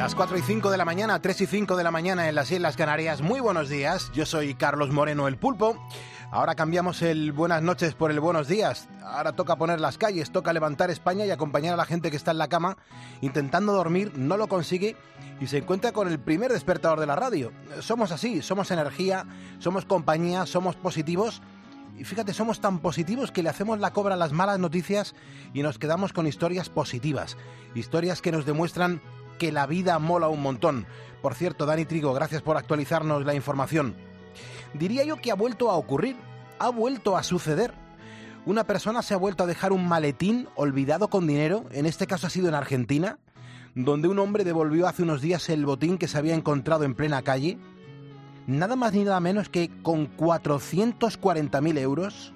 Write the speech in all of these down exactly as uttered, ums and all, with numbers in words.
Las cuatro y cinco de la mañana, tres y cinco de la mañana en las Islas Canarias. Muy buenos días, yo soy Carlos Moreno, el Pulpo. Ahora cambiamos el buenas noches por el buenos días. Ahora toca poner las calles, toca levantar España y acompañar a la gente que está en la cama intentando dormir, no lo consigue y se encuentra con el primer despertador de la radio. Somos así, somos energía, somos compañía, somos positivos. Y fíjate, somos tan positivos que le hacemos la cobra a las malas noticias y nos quedamos con historias positivas. Historias que nos demuestran que la vida mola un montón. Por cierto, Dani Trigo, gracias por actualizarnos la información. Diría yo que ha vuelto a ocurrir, ha vuelto a suceder. Una persona se ha vuelto a dejar un maletín olvidado con dinero, en este caso ha sido en Argentina, donde un hombre devolvió hace unos días el botín que se había encontrado en plena calle, nada más ni nada menos que con cuatrocientos cuarenta mil euros.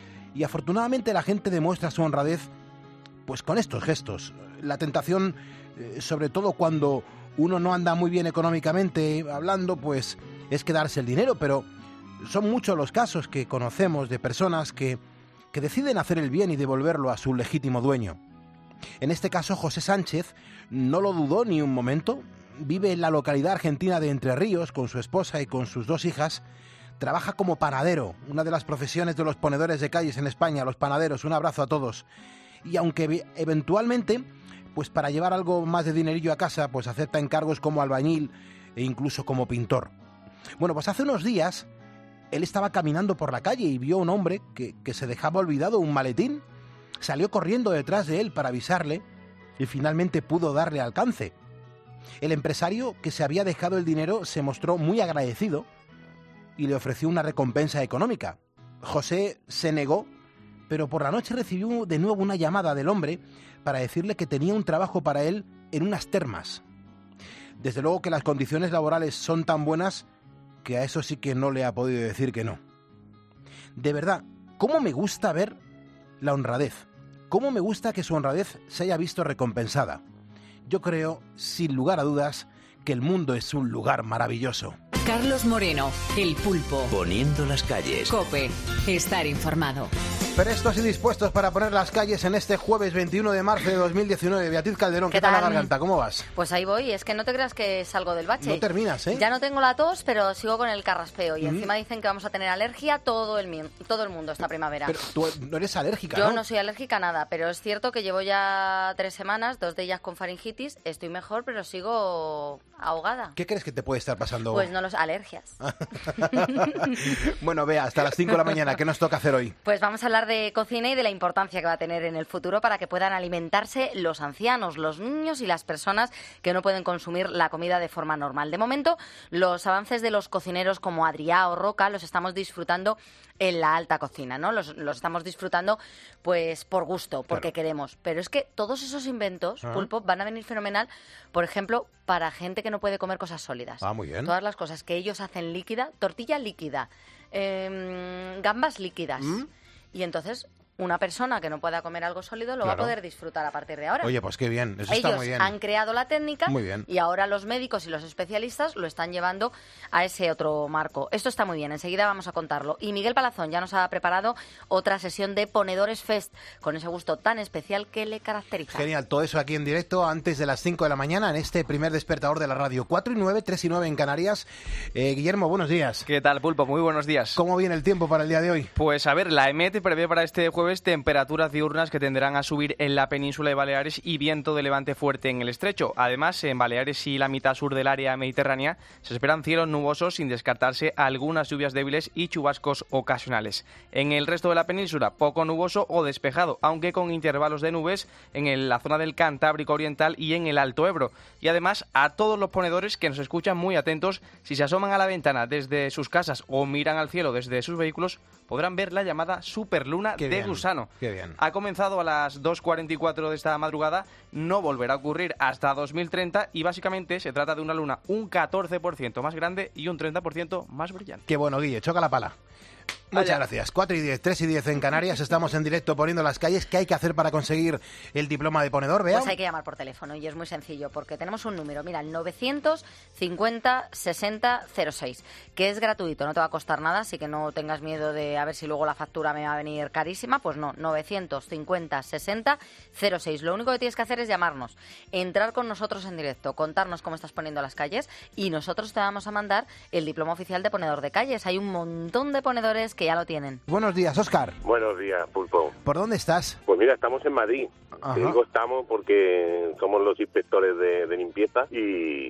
Y afortunadamente la gente demuestra su honradez pues con estos gestos. La tentación, eh, sobre todo cuando uno no anda muy bien económicamente hablando, pues es quedarse el dinero, pero son muchos los casos que conocemos de personas que, que deciden hacer el bien y devolverlo a su legítimo dueño. En este caso, José Sánchez no lo dudó ni un momento. Vive en la localidad argentina de Entre Ríos con su esposa y con sus dos hijas. Trabaja como panadero, una de las profesiones de los ponedores de calles en España, los panaderos. Un abrazo a todos. Y aunque eventualmente, pues para llevar algo más de dinerillo a casa, pues acepta encargos como albañil e incluso como pintor. Bueno, pues hace unos días él estaba caminando por la calle y vio a un hombre que, que se dejaba olvidado un maletín. Salió corriendo detrás de él para avisarle y finalmente pudo darle alcance. El empresario que se había dejado el dinero se mostró muy agradecido y le ofreció una recompensa económica. José se negó, pero por la noche recibió de nuevo una llamada del hombre para decirle que tenía un trabajo para él en unas termas. Desde luego que las condiciones laborales son tan buenas que a eso sí que no le ha podido decir que no. De verdad, ¿cómo me gusta ver la honradez? ¿Cómo me gusta que su honradez se haya visto recompensada? Yo creo, sin lugar a dudas, que el mundo es un lugar maravilloso. Carlos Moreno, el Pulpo. Poniendo las calles. COPE, estar informado. Prestos y dispuestos para poner las calles en este jueves veintiuno de marzo de dos mil diecinueve. Beatriz Calderón, ¿qué, ¿qué tal la garganta? ¿Cómo vas? Pues ahí voy, es que no te creas que salgo del bache. No terminas, ¿eh? Ya no tengo la tos, pero sigo con el carraspeo. Y mm. encima dicen que vamos a tener alergia todo el, todo el mundo esta primavera. Pero tú no eres alérgica, Yo ¿no? Yo no soy alérgica a nada, pero es cierto que llevo ya tres semanas, dos de ellas con faringitis. Estoy mejor, pero sigo ahogada. ¿Qué crees que te puede estar pasando? Pues no los alergias. Bueno, vea, hasta las cinco de la mañana, ¿qué nos toca hacer hoy? Pues vamos a hablar de cocina y de la importancia que va a tener en el futuro para que puedan alimentarse los ancianos, los niños y las personas que no pueden consumir la comida de forma normal. De momento, los avances de los cocineros como Adrià o Roca los estamos disfrutando en la alta cocina, ¿no? Los, los estamos disfrutando pues por gusto, porque claro. queremos. Pero es que todos esos inventos, uh-huh. Pulpo, van a venir fenomenal, por ejemplo, para gente que no puede comer cosas sólidas. Ah, muy bien. Todas las cosas que ellos hacen líquida, tortilla líquida, eh, gambas líquidas. ¿Mm? Y entonces una persona que no pueda comer algo sólido lo claro. va a poder disfrutar a partir de ahora. Oye, pues qué bien, eso Ellos está muy bien. han creado la técnica muy bien. Y ahora los médicos y los especialistas lo están llevando a ese otro marco. Esto está muy bien, enseguida vamos a contarlo. Y Miguel Palazón ya nos ha preparado otra sesión de Ponedores Fest, con ese gusto tan especial que le caracteriza. Genial, todo eso aquí en directo antes de las cinco de la mañana en este primer despertador de la radio. cuatro y nueve, tres y nueve en Canarias. Eh, Guillermo, buenos días. ¿Qué tal, Pulpo? Muy buenos días. ¿Cómo viene el tiempo para el día de hoy? Pues a ver, la EMET prevé para este jueves temperaturas diurnas que tenderán a subir en la península de Baleares y viento de levante fuerte en el estrecho. Además, en Baleares y la mitad sur del área mediterránea se esperan cielos nubosos sin descartarse algunas lluvias débiles y chubascos ocasionales. En el resto de la península, poco nuboso o despejado, aunque con intervalos de nubes en la zona del Cantábrico Oriental y en el Alto Ebro. Y además, a todos los ponedores que nos escuchan muy atentos, si se asoman a la ventana desde sus casas o miran al cielo desde sus vehículos, podrán ver la llamada superluna Qué de bien, gusano. Qué bien. Ha comenzado a las dos cuarenta y cuatro de esta madrugada, no volverá a ocurrir hasta dos mil treinta y básicamente se trata de una luna un catorce por ciento más grande y un treinta por ciento más brillante. Qué bueno, Guille, choca la pala. Muchas Allá. gracias. cuatro y diez, tres y diez en Canarias. Estamos en directo poniendo las calles. ¿Qué hay que hacer para conseguir el diploma de ponedor, Bea? Pues hay que llamar por teléfono y es muy sencillo porque tenemos un número, mira, el novecientos cincuenta sesenta cero seis, que es gratuito, no te va a costar nada, así que no tengas miedo de a ver si luego la factura me va a venir carísima. Pues no, novecientos cincuenta sesenta cero seis. Lo único que tienes que hacer es llamarnos, entrar con nosotros en directo, contarnos cómo estás poniendo las calles y nosotros te vamos a mandar el diploma oficial de ponedor de calles. Hay un montón de ponedores que ya lo tienen. Buenos días, Óscar. Buenos días, Pulpo. ¿Por dónde estás? Pues mira, estamos en Madrid. Ajá. Te digo estamos porque somos los inspectores de, de limpieza y,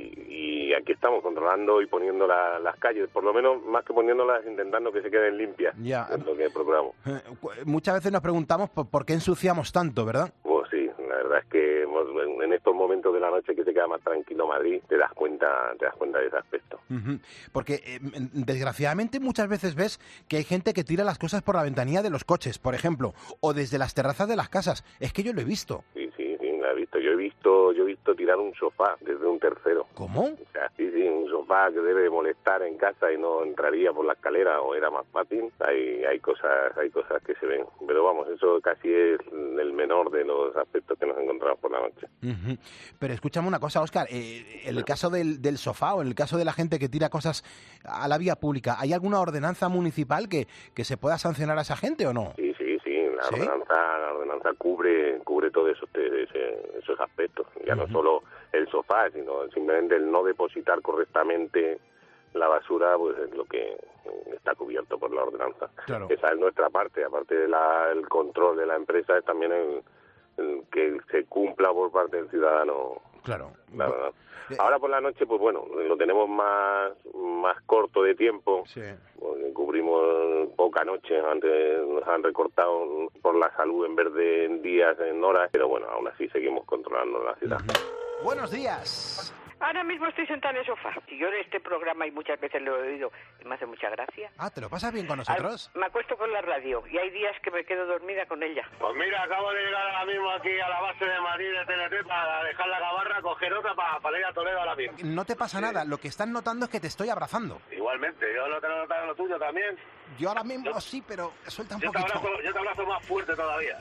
y aquí estamos controlando y poniendo la, las calles, por lo menos más que poniéndolas, intentando que se queden limpias. Ya. Es lo que procuramos. Eh, muchas veces nos preguntamos por, por qué ensuciamos tanto, ¿verdad? Pues sí, la verdad es que hemos- en estos momentos de la noche que se queda más tranquilo Madrid, te das cuenta, te das cuenta de ese aspecto. Ujú. Porque eh, desgraciadamente muchas veces ves que hay gente que tira las cosas por la ventanilla de los coches, por ejemplo, o desde las terrazas de las casas. Es que yo lo he visto. Sí, sí, sí, la he visto. Yo he visto, yo he visto tirar un sofá desde un tercero. ¿Cómo? O sea, sí, sí, un sofá que debe molestar en casa y no entraría por la escalera o era más fácil. Hay, hay cosas, hay cosas que se ven. Pero vamos, eso casi es el menor de los aspectos que nos encontramos por la noche. Ujú. Pero escúchame una cosa, Óscar, eh, en el caso del, del sofá o en el caso de la gente que tira cosas a la vía pública, ¿hay alguna ordenanza municipal que, que se pueda sancionar a esa gente o no? Sí, sí, sí, la ¿Sí? ordenanza, la ordenanza cubre, cubre todos esos, ese- esos aspectos. Ya no Ujú. solo el sofá, sino simplemente el no depositar correctamente la basura, pues es lo que está cubierto por la ordenanza. Claro. Esa es nuestra parte, aparte del control de la empresa, es también el, el que se cumpla por parte del ciudadano. Claro. La verdad. Eh, Ahora por la noche, pues bueno, lo tenemos más más corto de tiempo, Sí. porque cubrimos poca noche, antes nos han recortado por la salud en vez de en días, en horas, pero bueno, aún así seguimos controlando la ciudad. Buenos días. Ahora mismo estoy sentada en el sofá. Y yo en este programa, y muchas veces lo he oído, y me hace mucha gracia. Ah, ¿te lo pasas bien con nosotros? Al- me acuesto con la radio y hay días que me quedo dormida con ella. Pues mira, acabo de llegar ahora mismo aquí a la base de Madrid de T N T para dejar la gabarra, coger otra para, para ir a Toledo ahora mismo. No te pasa nada, lo que estás notando es que te estoy abrazando. Igualmente, yo lo tengo notado lo tuyo también. Yo ahora mismo sí, pero suelta un Yo te, poquito. abrazo, yo te abrazo más fuerte todavía.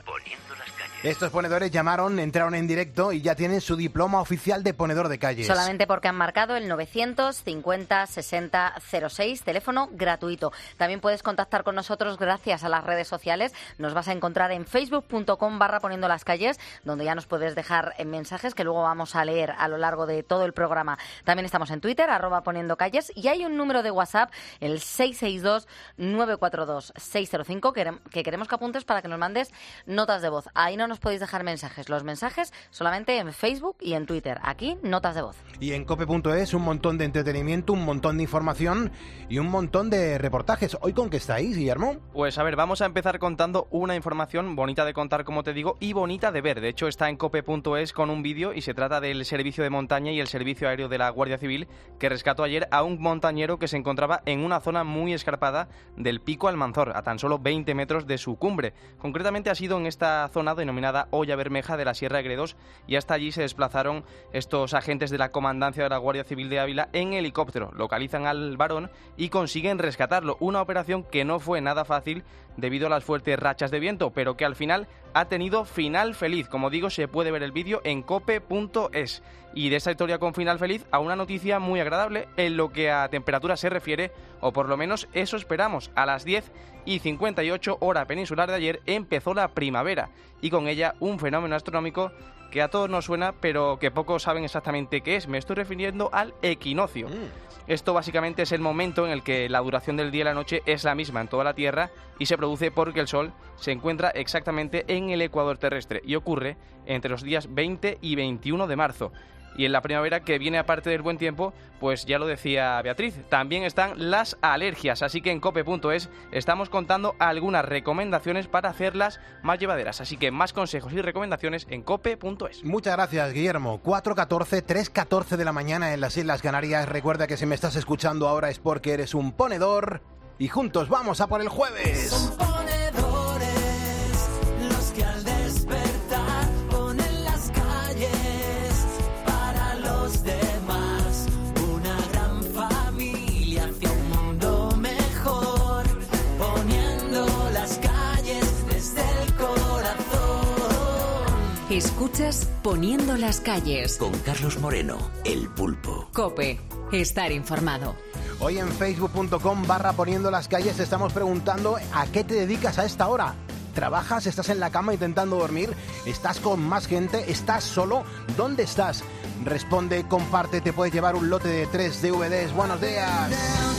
Estos ponedores llamaron, entraron en directo y ya tienen su diploma oficial de ponedor de calles. Solamente porque han marcado el novecientos cincuenta sesenta cero seis, teléfono gratuito. También puedes contactar con nosotros gracias a las redes sociales. Nos vas a encontrar en facebook punto com barra poniendo las calles, donde ya nos puedes dejar en mensajes que luego vamos a leer a lo largo de todo el programa. También estamos en Twitter, arroba poniendo calles, y hay un número de WhatsApp, el seis seis dos nueve cuatro dos seis cero cinco, que, que queremos que apuntes para que nos mandes notas de voz. Ahí no nos podéis dejar mensajes. Los mensajes solamente en Facebook y en Twitter. Aquí, notas de voz. Y en cope punto es un montón de entretenimiento, un montón de información y un montón de reportajes. ¿Hoy con qué estáis, Guillermo? Pues a ver, vamos a empezar contando una información bonita de contar, como te digo, y bonita de ver. De hecho, está en cope punto es con un vídeo y se trata del servicio de montaña y el servicio aéreo de la Guardia Civil, que rescató ayer a un montañero que se encontraba en una zona muy escarpada del Pico Almanzor, a tan solo veinte metros de su cumbre. Concretamente ha sido en esta zona denominada Olla Bermeja de la Sierra de Gredos, y hasta allí se desplazaron estos agentes de la Comandancia de la Guardia Civil de Ávila en helicóptero. Localizan al varón y consiguen rescatarlo. Una operación que no fue nada fácil debido a las fuertes rachas de viento, pero que al final ha tenido final feliz. Como digo, se puede ver el vídeo en cope punto es. Y de esta historia con final feliz a una noticia muy agradable en lo que a temperatura se refiere, o por lo menos eso esperamos. A las diez y cincuenta y ocho hora peninsular de ayer empezó la primavera, y con ella un fenómeno astronómico que a todos nos suena, pero que pocos saben exactamente qué es. Me estoy refiriendo al equinoccio. Esto básicamente es el momento en el que la duración del día y la noche es la misma en toda la Tierra, y se produce porque el Sol se encuentra exactamente en el ecuador terrestre y ocurre entre los días veinte y veintiuno de marzo. Y en la primavera, que viene aparte del buen tiempo, pues ya lo decía Beatriz, también están las alergias. Así que en cope punto es estamos contando algunas recomendaciones para hacerlas más llevaderas. Así que más consejos y recomendaciones en cope punto es. Muchas gracias, Guillermo. cuatro catorce, tres catorce de la mañana en las Islas Canarias. Recuerda que si me estás escuchando ahora es porque eres un ponedor y juntos vamos a por el jueves. Son ponedores los que al despertar ponen las calles para los demás. Una gran familia hacia un mundo mejor, poniendo tardes, Poniendo las calles. Con Carlos Moreno, el pulpo. COPE, estar informado. Hoy en facebook punto com barra Poniendo las calles te estamos preguntando a qué te dedicas a esta hora. ¿Trabajas? ¿Estás en la cama intentando dormir? ¿Estás con más gente? ¿Estás solo? ¿Dónde estás? Responde, comparte, te puedes llevar un lote de tres D V Ds. ¡Buenos días!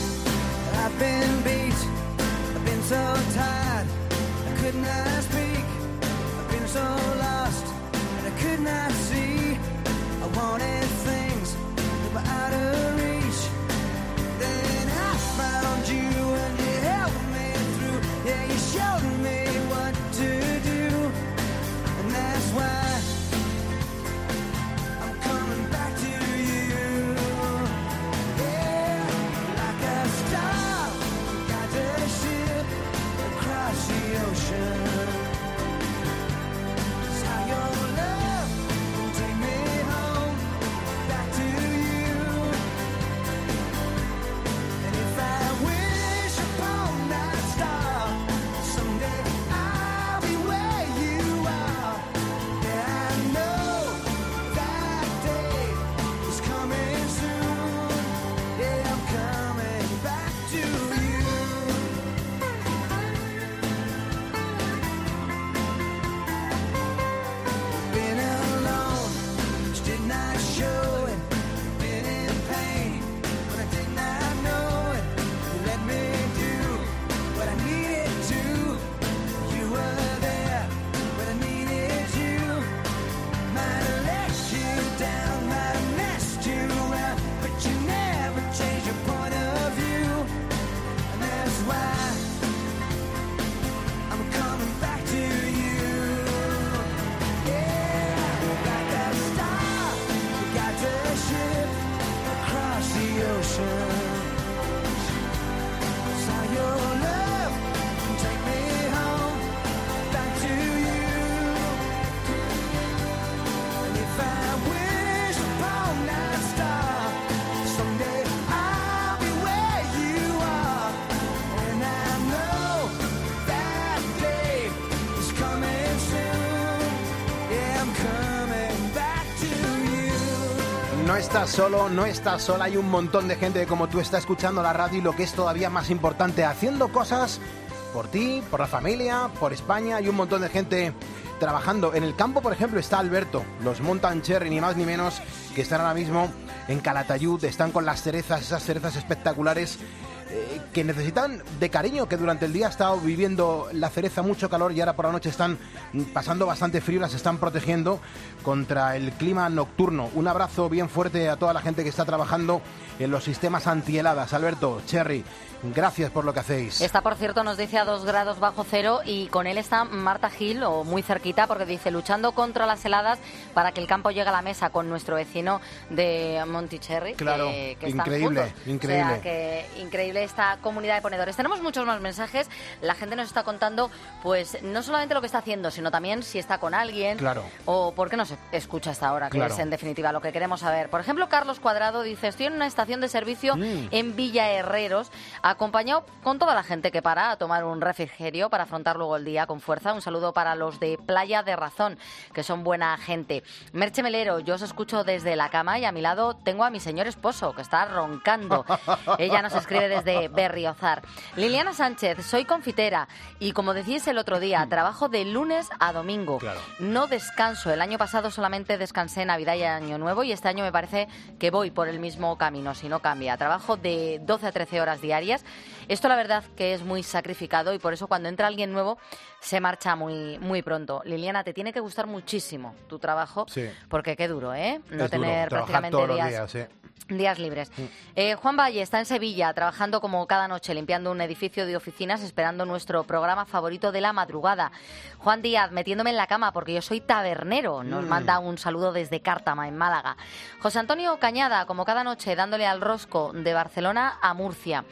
No estás solo, no estás sola, hay un montón de gente como tú está escuchando la radio y lo que es todavía más importante, haciendo cosas por ti, por la familia, por España. Hay un montón de gente trabajando. En el campo, por ejemplo, está Alberto, los Mountain Cherry, ni más ni menos, que están ahora mismo en Calatayud, están con las cerezas, esas cerezas espectaculares eh, que necesitan de cariño, que durante el día ha estado viviendo la cereza mucho calor y ahora por la noche están pasando bastante frío, las están protegiendo contra el clima nocturno. Un abrazo bien fuerte a toda la gente que está trabajando en los sistemas antiheladas. Alberto, Cherry, gracias por lo que hacéis. Está, por cierto, nos dice a dos grados bajo cero y con él está Marta Gil, o muy cerquita, porque dice, luchando contra las heladas para que el campo llegue a la mesa con nuestro vecino de Monticherry. Claro, que, que increíble, juntos. increíble. O sea, que increíble esta comunidad de ponedores. Tenemos muchos más mensajes. La gente nos está contando, pues, no solamente lo que está haciendo, sino también si está con alguien. Claro. O por qué no se escucha hasta ahora, que Claro. es en definitiva lo que queremos saber. Por ejemplo, Carlos Cuadrado dice, estoy en una estación de servicio Mm. en Villa Herreros, acompañado con toda la gente que para a tomar un refrigerio para afrontar luego el día con fuerza. Un saludo para los de Playa de Razón, que son buena gente. Merche Melero, yo os escucho desde la cama y a mi lado tengo a mi señor esposo, que está roncando. Ella nos escribe desde Berriozar. Liliana Sánchez, soy confitera y, como decís el otro día, trabajo de lunes a domingo. Claro. No descanso. El año pasado solamente descansé Navidad y Año Nuevo y este año me parece que voy por el mismo camino, si no cambia. Trabajo de doce a trece horas diarias. Esto la verdad que es muy sacrificado y por eso cuando entra alguien nuevo se marcha muy muy pronto. Liliana, te tiene que gustar muchísimo tu trabajo, Sí. porque qué duro, ¿eh? No Es tener duro, trabajar prácticamente todos los días... días, sí. Días libres. Eh, Juan Valle está en Sevilla trabajando como cada noche, limpiando un edificio de oficinas, esperando nuestro programa favorito de la madrugada. Juan Díaz, metiéndome en la cama porque yo soy tabernero. Nos Mm. manda un saludo desde Cártama, en Málaga. José Antonio Cañada, como cada noche, dándole al rosco de Barcelona a Murcia.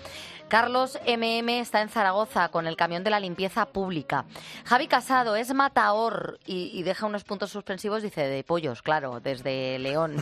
Carlos M M está en Zaragoza con el camión de la limpieza pública. Javi Casado es matador y, y deja unos puntos suspensivos, dice, de pollos, claro, desde León.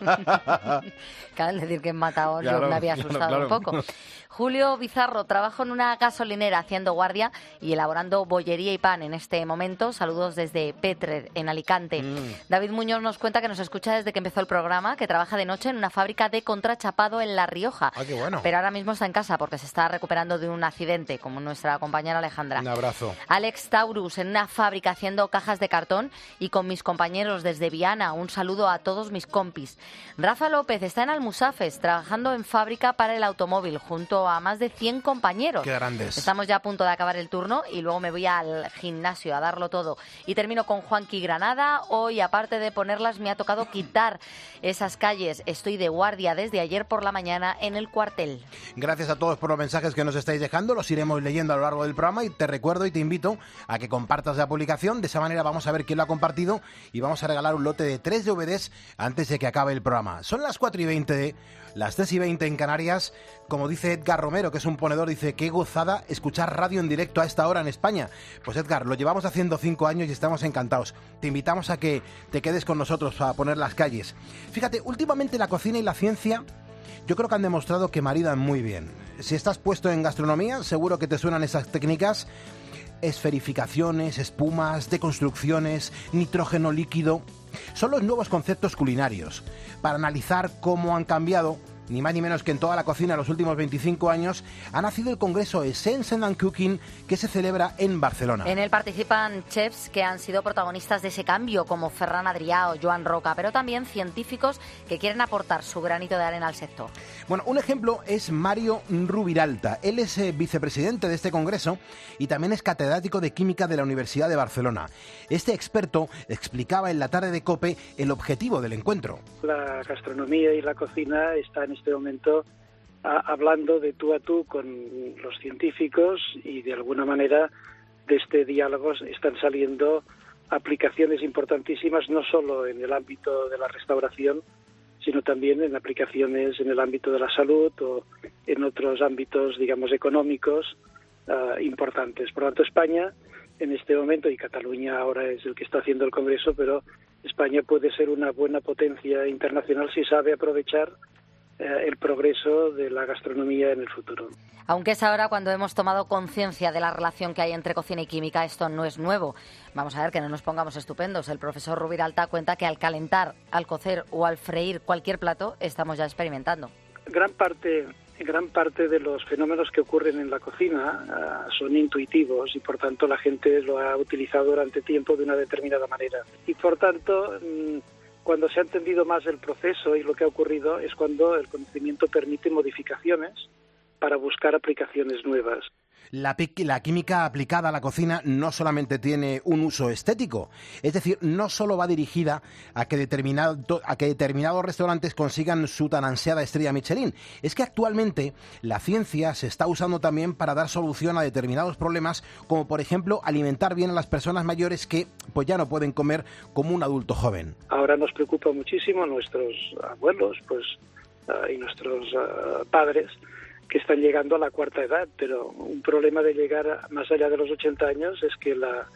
Cabe decir que es matador, claro, yo me había asustado claro, claro. un poco. Julio Bizarro, trabajo en una gasolinera haciendo guardia y elaborando bollería y pan en este momento. Saludos desde Petrer, en Alicante. Mm. David Muñoz nos cuenta que nos escucha desde que empezó el programa, que trabaja de noche en una fábrica de contrachapado en La Rioja. Ah, qué bueno. Pero ahora mismo está en casa porque se está recuperando de un accidente, como nuestra compañera Alejandra. Un abrazo. Alex Taurus, en una fábrica haciendo cajas de cartón y con mis compañeros desde Viana. Un saludo a todos mis compis. Rafa López está en Almusafes, trabajando en fábrica para el automóvil, junto a más de cien compañeros. Qué grandes. Estamos ya a punto de acabar el turno y luego me voy al gimnasio a darlo todo. Y termino con Juanqui Granada. Hoy, aparte de ponerlas, me ha tocado quitar esas calles. Estoy de guardia desde ayer por la mañana en el cuartel. Gracias a todos por los mensajes que nos estáis dejando. Los iremos leyendo a lo largo del programa y te recuerdo y te invito a que compartas la publicación. De esa manera vamos a ver quién lo ha compartido y vamos a regalar un lote de tres D V Ds antes de que acabe el programa. Son las cuatro y veinte, las tres y veinte en Canarias. Como dice Edgar Romero, que es un ponedor, dice, qué gozada escuchar radio en directo a esta hora en España. Pues Edgar, lo llevamos haciendo cinco años y estamos encantados. Te invitamos a que te quedes con nosotros a poner las calles. Fíjate, últimamente la cocina y la ciencia yo creo que han demostrado que maridan muy bien. Si estás puesto en gastronomía, seguro que te suenan esas técnicas. Esferificaciones, espumas, deconstrucciones, nitrógeno líquido. Son los nuevos conceptos culinarios para analizar cómo han cambiado, ni más ni menos que en toda la cocina en los últimos veinticinco años, ha nacido el congreso Essence and Cooking que se celebra en Barcelona. En él participan chefs que han sido protagonistas de ese cambio, como Ferran Adrià o Joan Roca, pero también científicos que quieren aportar su granito de arena al sector. Bueno, un ejemplo es Mario Rubiralta. Él es eh, vicepresidente de este congreso y también es catedrático de Química de la Universidad de Barcelona. Este experto explicaba en la tarde de COPE el objetivo del encuentro. La gastronomía y la cocina están en este momento a, hablando de tú a tú con los científicos y de alguna manera de este diálogo están saliendo aplicaciones importantísimas no solo en el ámbito de la restauración, sino también en aplicaciones en el ámbito de la salud o en otros ámbitos, digamos, económicos uh, importantes. Por lo tanto, España en este momento, y Cataluña ahora es el que está haciendo el Congreso, pero España puede ser una buena potencia internacional si sabe aprovechar eh, el progreso de la gastronomía en el futuro. Aunque es ahora cuando hemos tomado conciencia de la relación que hay entre cocina y química, esto no es nuevo. Vamos a ver, que no nos pongamos estupendos. El profesor Rubiralta cuenta que al calentar, al cocer o al freír cualquier plato, estamos ya experimentando. Gran parte, gran parte de los fenómenos que ocurren en la cocina uh, son intuitivos y, por tanto, la gente lo ha utilizado durante tiempo de una determinada manera. Y, por tanto, mmm, cuando se ha entendido más el proceso y lo que ha ocurrido es cuando el conocimiento permite modificaciones para buscar aplicaciones nuevas. La, la química aplicada a la cocina no solamente tiene un uso estético, es decir, no solo va dirigida a que, determinado, a que determinados restaurantes consigan su tan ansiada estrella Michelin. Es que actualmente la ciencia se está usando también para dar solución a determinados problemas, como por ejemplo alimentar bien a las personas mayores que pues ya no pueden comer como un adulto joven. Ahora nos preocupa muchísimo nuestros abuelos pues uh, y nuestros uh, padres, que están llegando a la cuarta edad, pero un problema de llegar más allá de los ochenta años es que la,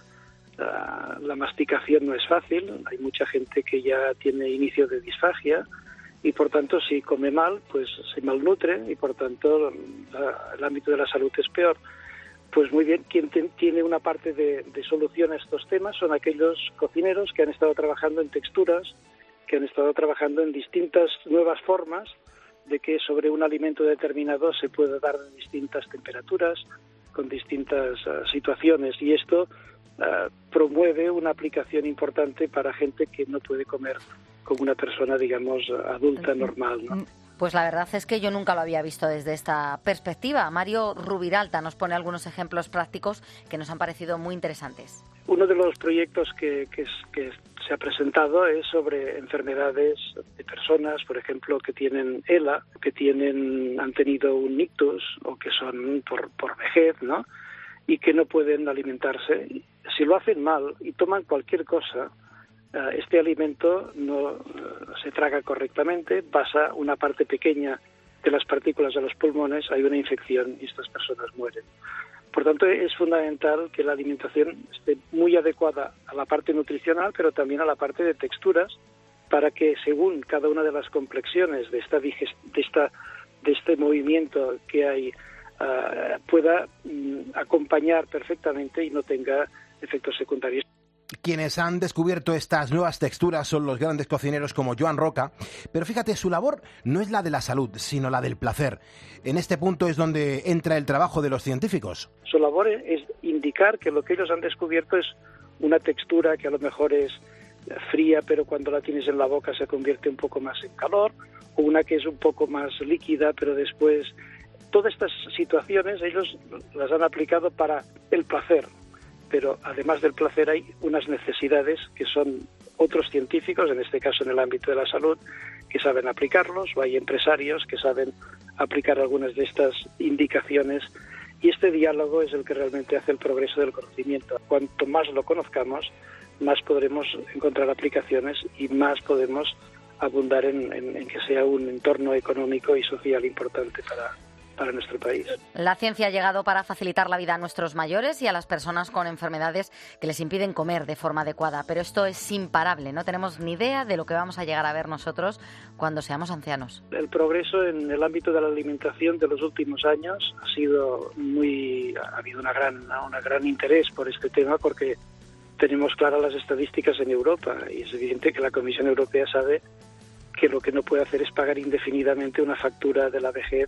la, la masticación no es fácil, hay mucha gente que ya tiene inicio de disfagia y por tanto si come mal pues se malnutre y por tanto la, el ámbito de la salud es peor. Pues muy bien, quien te, tiene una parte de, de solución a estos temas son aquellos cocineros que han estado trabajando en texturas, que han estado trabajando en distintas nuevas formas de que sobre un alimento determinado se puede dar en distintas temperaturas, con distintas uh, situaciones, y esto uh, promueve una aplicación importante para gente que no puede comer como una persona, digamos, adulta, normal, ¿no? Pues la verdad es que yo nunca lo había visto desde esta perspectiva. Mario Rubiralta nos pone algunos ejemplos prácticos que nos han parecido muy interesantes. Uno de los proyectos que, que, que se ha presentado es sobre enfermedades de personas, por ejemplo, que tienen ELA, que tienen, han tenido un ictus o que son por, por vejez, ¿no? Y que no pueden alimentarse. Si lo hacen mal y toman cualquier cosa, este alimento no se traga correctamente, pasa una parte pequeña de las partículas a los pulmones, hay una infección y estas personas mueren. Por tanto, es fundamental que la alimentación esté muy adecuada a la parte nutricional, pero también a la parte de texturas, para que según cada una de las complexiones de esta digest- de esta de este movimiento que hay uh, pueda um, acompañar perfectamente y no tenga efectos secundarios. Quienes han descubierto estas nuevas texturas son los grandes cocineros como Joan Roca, pero fíjate, su labor no es la de la salud, sino la del placer. En este punto es donde entra el trabajo de los científicos. Su labor es indicar que lo que ellos han descubierto es una textura que a lo mejor es fría, pero cuando la tienes en la boca se convierte un poco más en calor, o una que es un poco más líquida, pero después... Todas estas situaciones ellos las han aplicado para el placer, pero además del placer hay unas necesidades que son otros científicos, en este caso en el ámbito de la salud, que saben aplicarlos, o hay empresarios que saben aplicar algunas de estas indicaciones, y este diálogo es el que realmente hace el progreso del conocimiento. Cuanto más lo conozcamos, más podremos encontrar aplicaciones y más podemos abundar en, en, en que sea un entorno económico y social importante para para nuestro país. La ciencia ha llegado para facilitar la vida a nuestros mayores y a las personas con enfermedades que les impiden comer de forma adecuada, pero esto es imparable, no tenemos ni idea de lo que vamos a llegar a ver nosotros cuando seamos ancianos. El progreso en el ámbito de la alimentación de los últimos años ha sido muy... ha habido una gran, una gran interés por este tema porque tenemos claras las estadísticas en Europa y es evidente que la Comisión Europea sabe que lo que no puede hacer es pagar indefinidamente una factura de la vejez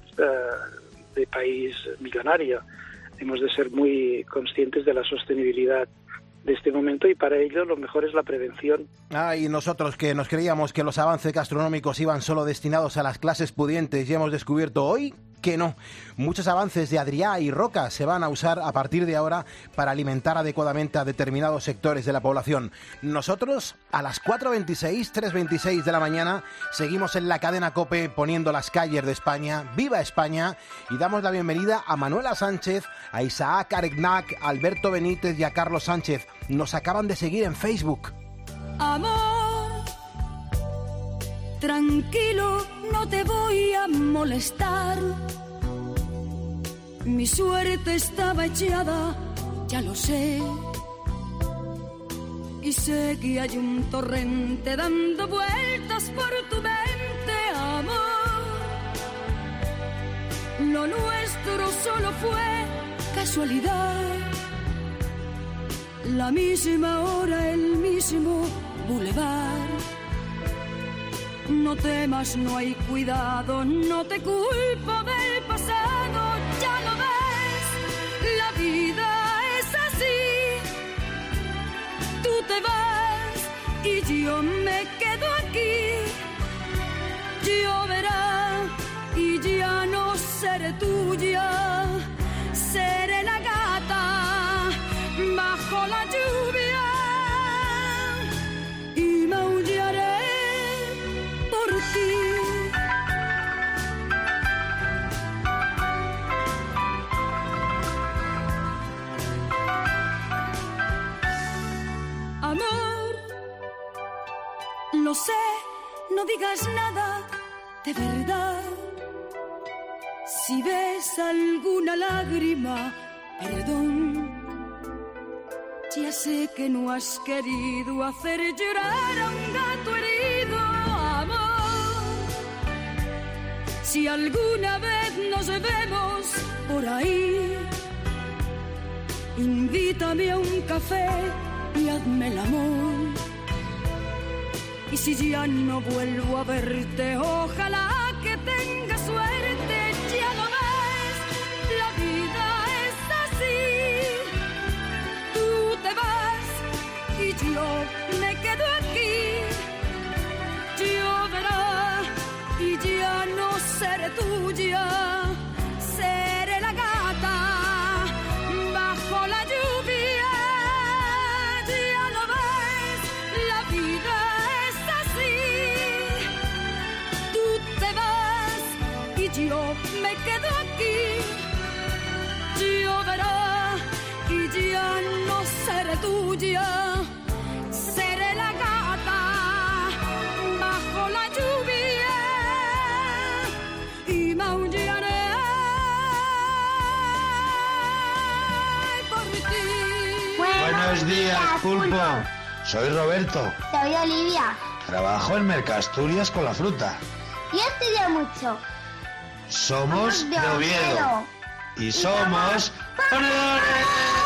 uh, de país millonario. Hemos de ser muy conscientes de la sostenibilidad de este momento y para ello lo mejor es la prevención. Ah, y nosotros que nos creíamos que los avances gastronómicos iban solo destinados a las clases pudientes y hemos descubierto hoy que no. Muchos avances de Adrià y Roca se van a usar a partir de ahora para alimentar adecuadamente a determinados sectores de la población. Nosotros, a las cuatro veintiséis, tres veintiséis de la mañana, seguimos en la cadena COPE poniendo las calles de España. ¡Viva España! Y damos la bienvenida a Manuela Sánchez, a Isaac Aregnac, a Alberto Benítez y a Carlos Sánchez. Nos acaban de seguir en Facebook. Amor, tranquilo, no te voy a molestar. Mi suerte estaba echada, ya lo sé. Y sé que hay un torrente dando vueltas por tu mente, amor. Lo nuestro solo fue casualidad. La misma hora, el mismo bulevar. No temas, no hay cuidado, no te culpo del pasado, ya lo ves, la vida es así. Tú te vas y yo me quedo aquí. Lloverá y ya no seré tuya, seré la gata bajo la lluvia y maullaré por ti. Amor, lo sé, no digas nada de verdad. Si ves alguna lágrima, perdón. Ya sé que no has querido hacer llorar a un gato herido, amor. Si alguna vez nos vemos por ahí, invítame a un café y hazme el amor. Y si ya no vuelvo a verte, ojalá que tengas suerte, ya lo ves, la vida es así. Tú te vas y yo me quedo aquí. Lloverá y ya no seré tuya, seré la gata bajo la lluvia. Ya lo ves, la vida es así. Tú te vas y yo me quedo aquí. Lloverá y ya no seré tuya, seré la gata bajo la lluvia y Buenos días, Pulpo. Soy Roberto. Soy Olivia. Trabajo en Mercasturias con la fruta. Y estudio mucho. Somos de Oviedo. Y somos ponedores.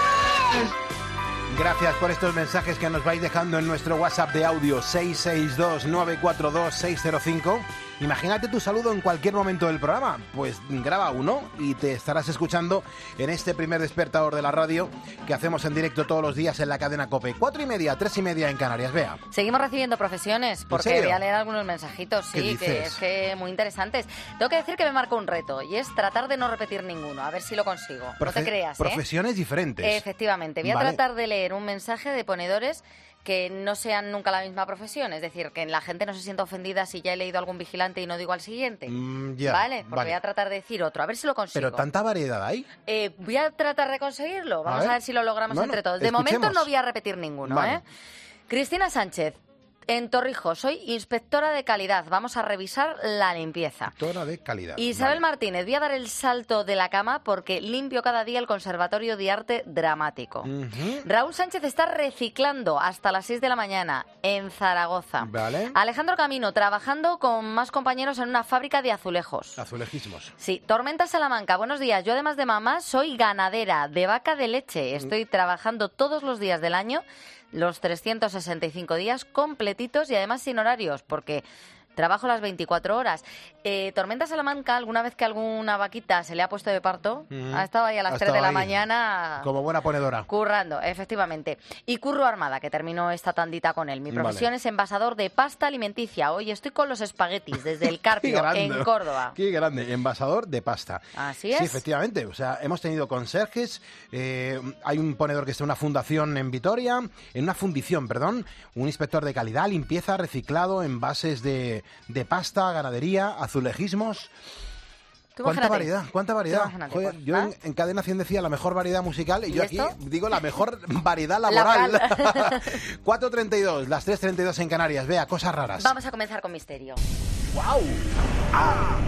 Gracias por estos mensajes que nos vais dejando en nuestro WhatsApp de audio seis seis dos, nueve cuatro dos, seis cero cinco. Imagínate tu saludo en cualquier momento del programa. Pues graba uno y te estarás escuchando en este primer despertador de la radio que hacemos en directo todos los días en la cadena COPE. Cuatro y media, tres y media en Canarias. Vea. Seguimos recibiendo profesiones porque serio? voy a leer algunos mensajitos, ¿Qué sí, dices? que es que muy interesantes. Tengo que decir que me marcó un reto y es tratar de no repetir ninguno, a ver si lo consigo. Profe- no te creas, ¿eh? Profesiones diferentes. Efectivamente, voy a Vale. tratar de leer un mensaje de ponedores que no sean nunca la misma profesión, es decir, que la gente no se sienta ofendida si ya he leído algún vigilante y no digo al siguiente. Mm, ya, Vale, porque vale. voy a tratar de decir otro, a ver si lo consigo. Pero tanta variedad hay. Eh, voy a tratar de conseguirlo. Vamos a ver. ver, si lo logramos Bueno, entre todos. De escuchemos. momento no voy a repetir ninguno. Vale. ¿eh? Cristina Sánchez, en Torrijos, soy inspectora de calidad. Vamos a revisar la limpieza. Toda de calidad. Isabel Vale. Martínez, voy a dar el salto de la cama porque limpio cada día el Conservatorio de Arte Dramático. Ujú. Raúl Sánchez está reciclando hasta las seis de la mañana en Zaragoza. Vale. Alejandro Camino, trabajando con más compañeros en una fábrica de azulejos. Azulejismos. Sí, Tormenta Salamanca, buenos días. Yo además de mamá soy ganadera de vaca de leche. Estoy trabajando todos los días del año, los trescientos sesenta y cinco días completitos y además sin horarios, porque trabajo las veinticuatro horas. Eh, Tormenta Salamanca, alguna vez que alguna vaquita se le ha puesto de parto, Mm. ha estado ahí a las Ha tres de estado la ahí. mañana... Como buena ponedora. Currando, efectivamente. Y Curro Armada, que terminó esta tandita con él. Mi Vale. profesión es envasador de pasta alimenticia. Hoy estoy con los espaguetis desde el Qué Carpio, grande. en Córdoba. Qué grande, envasador de pasta. Así Sí, es. efectivamente. O sea, hemos tenido conserjes, eh, hay un ponedor que está en una fundación en Vitoria, en una fundición, perdón, un inspector de calidad, limpieza, reciclado, envases de, de pasta, ganadería, azulejismos. Tú ¿Cuánta imagínate. variedad? ¿Cuánta Tú variedad? imagínate, Joder, pues, yo ¿ah? en, en Cadena cien decía la mejor variedad musical y, ¿Y yo aquí esto? digo la mejor variedad laboral. Laboral. cuatro treinta y dos, las tres treinta y dos en Canarias. Vea, cosas raras. Vamos a comenzar con misterio. ¡Guau! Ah.